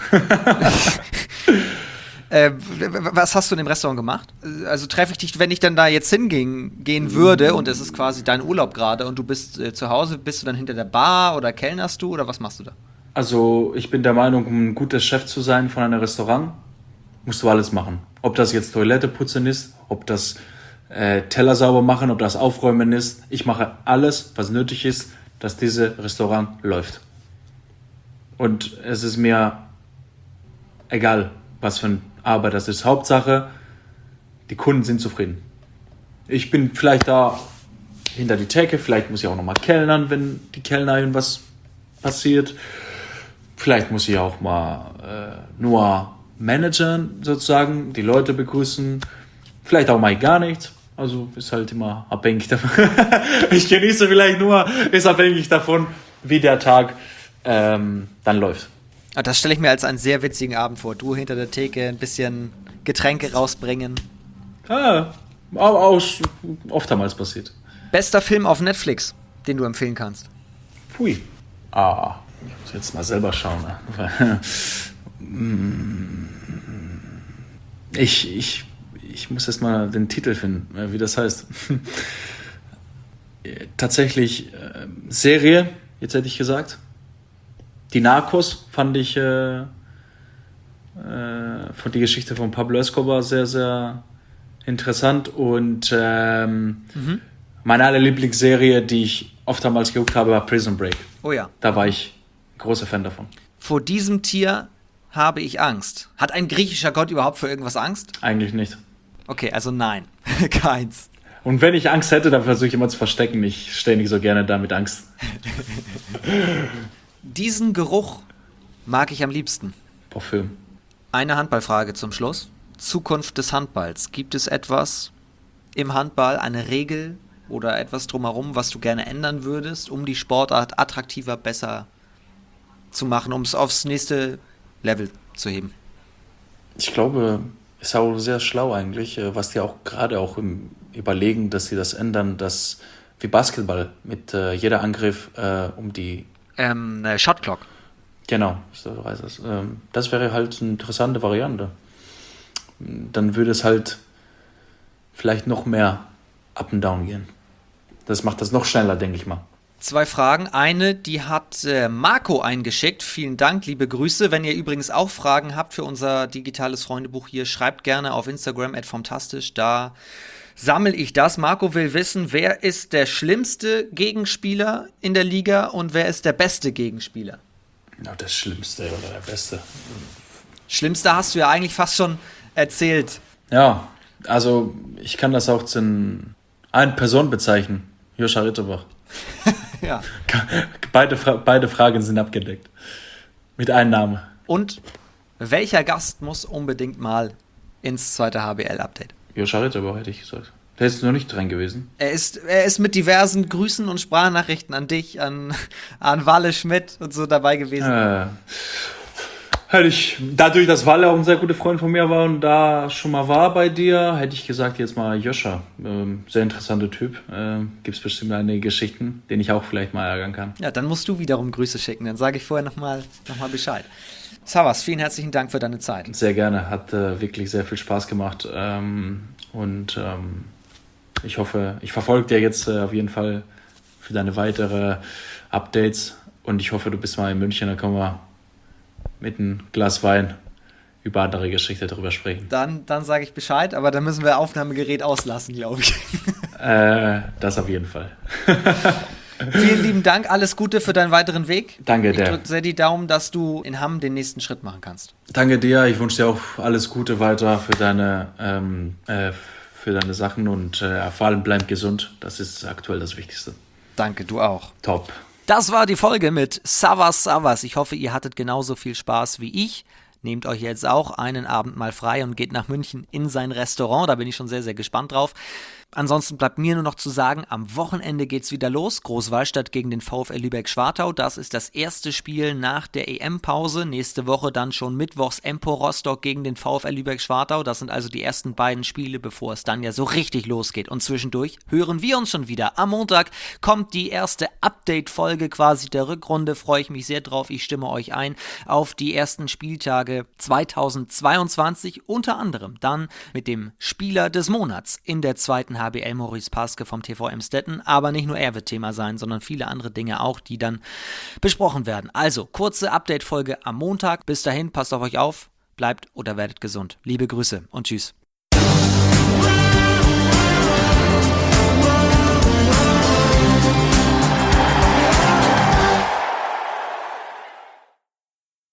Was hast du in dem Restaurant gemacht? Also treffe ich dich, wenn ich dann da jetzt hingehen würde und es ist quasi dein Urlaub gerade und du bist zu Hause, bist du dann hinter der Bar oder kellnerst du oder was machst du da? Also ich bin der Meinung, um ein guter Chef zu sein von einem Restaurant, musst du alles machen. Ob das jetzt Toilette putzen ist, ob das Teller sauber machen, ob das Aufräumen ist. Ich mache alles, was nötig ist, dass dieses Restaurant läuft. Und es ist mir egal, was für eine Aber das ist Hauptsache, die Kunden sind zufrieden. Ich bin vielleicht da hinter die Theke, vielleicht muss ich auch nochmal kellnern, wenn die Kellnerin was passiert. Vielleicht muss ich auch mal nur managern, sozusagen, die Leute begrüßen. Vielleicht auch mal gar nichts. Also ist halt immer abhängig davon. Ich genieße vielleicht nur, ist abhängig davon, wie der Tag dann läuft. Das stelle ich mir als einen sehr witzigen Abend vor. Du hinter der Theke ein bisschen Getränke rausbringen. Auch oftmals passiert. Bester Film auf Netflix, den du empfehlen kannst? Pui. Ich muss jetzt mal selber schauen. Ne? Ich muss jetzt mal den Titel finden, wie das heißt. Tatsächlich Serie, jetzt hätte ich gesagt. Die Narcos fand ich von die Geschichte von Pablo Escobar sehr, sehr interessant. Und meine allerlieblingsserie, die ich oftmals geguckt habe, war Prison Break. Oh ja. Da war ich großer Fan davon. Vor diesem Tier habe ich Angst. Hat ein griechischer Gott überhaupt vor irgendwas Angst? Eigentlich nicht. Okay, also nein. Keins. Und wenn ich Angst hätte, dann versuche ich immer zu verstecken. Ich stehe nicht so gerne da mit Angst. Diesen Geruch mag ich am liebsten. Parfüm. Eine Handballfrage zum Schluss. Zukunft des Handballs. Gibt es etwas im Handball, eine Regel oder etwas drumherum, was du gerne ändern würdest, um die Sportart attraktiver, besser zu machen, um es aufs nächste Level zu heben? Ich glaube, ist auch sehr schlau eigentlich, was die auch gerade auch im Überlegen, dass sie das ändern, dass wie Basketball mit jeder Angriff um die Shot Clock. Genau, das wäre halt eine interessante Variante. Dann würde es halt vielleicht noch mehr up and down gehen. Das macht das noch schneller, denke ich mal. 2 Fragen. Eine, die hat Marco eingeschickt. Vielen Dank, liebe Grüße. Wenn ihr übrigens auch Fragen habt für unser digitales Freundebuch hier, schreibt gerne auf Instagram @fantastisch. Da sammle ich das. Marco will wissen, wer ist der schlimmste Gegenspieler in der Liga und wer ist der beste Gegenspieler? Ja, der Schlimmste oder der Beste. Schlimmste hast du ja eigentlich fast schon erzählt. Ja, also ich kann das auch zu einer Person bezeichnen. Joscha Ritterbach. Ja. Beide Fragen sind abgedeckt. Mit einem Namen. Und welcher Gast muss unbedingt mal ins zweite HBL-Update? Joscha Ritterbach, hätte ich gesagt. Der ist noch nicht dran gewesen. Er ist mit diversen Grüßen und Sprachnachrichten an dich, an Walle Schmidt und so dabei gewesen. Dadurch, dass Walle auch ein sehr guter Freund von mir war und da schon mal war bei dir, hätte ich gesagt, jetzt mal Joscha. Sehr interessanter Typ. Gibt es bestimmt einige Geschichten, denen ich auch vielleicht mal ärgern kann. Ja, dann musst du wiederum Grüße schicken. Dann sage ich vorher noch mal Bescheid. Savas, vielen herzlichen Dank für deine Zeit. Sehr gerne. Hat wirklich sehr viel Spaß gemacht. Ich hoffe, ich verfolge dir jetzt auf jeden Fall für deine weitere Updates. Und ich hoffe, du bist mal in München, dann können wir mit einem Glas Wein über andere Geschichten darüber sprechen. Dann sage ich Bescheid, aber dann müssen wir Aufnahmegerät auslassen, glaube ich. Das auf jeden Fall. Vielen lieben Dank, alles Gute für deinen weiteren Weg. Danke dir. Ich drücke sehr die Daumen, dass du in Hamm den nächsten Schritt machen kannst. Danke dir, ich wünsche dir auch alles Gute weiter für deine Sachen und vor allem bleib gesund, das ist aktuell das Wichtigste. Danke, du auch. Top. Das war die Folge mit Savas. Ich hoffe, ihr hattet genauso viel Spaß wie ich. Nehmt euch jetzt auch einen Abend mal frei und geht nach München in sein Restaurant. Da bin ich schon sehr, sehr gespannt drauf. Ansonsten bleibt mir nur noch zu sagen, am Wochenende geht's wieder los. Großwallstadt gegen den VfL Lübeck-Schwartau. Das ist das erste Spiel nach der EM-Pause. Nächste Woche dann schon mittwochs Empor Rostock gegen den VfL Lübeck-Schwartau. Das sind also die ersten beiden Spiele, bevor es dann ja so richtig losgeht. Und zwischendurch hören wir uns schon wieder. Am Montag kommt die erste Update-Folge quasi der Rückrunde. Freue ich mich sehr drauf. Ich stimme euch ein auf die ersten Spieltage 2022. Unter anderem dann mit dem Spieler des Monats in der zweiten HBL, Maurice Paske vom TV Emstetten, aber nicht nur er wird Thema sein, sondern viele andere Dinge auch, die dann besprochen werden. Also, kurze Update-Folge am Montag. Bis dahin, passt auf euch auf, bleibt oder werdet gesund. Liebe Grüße und tschüss.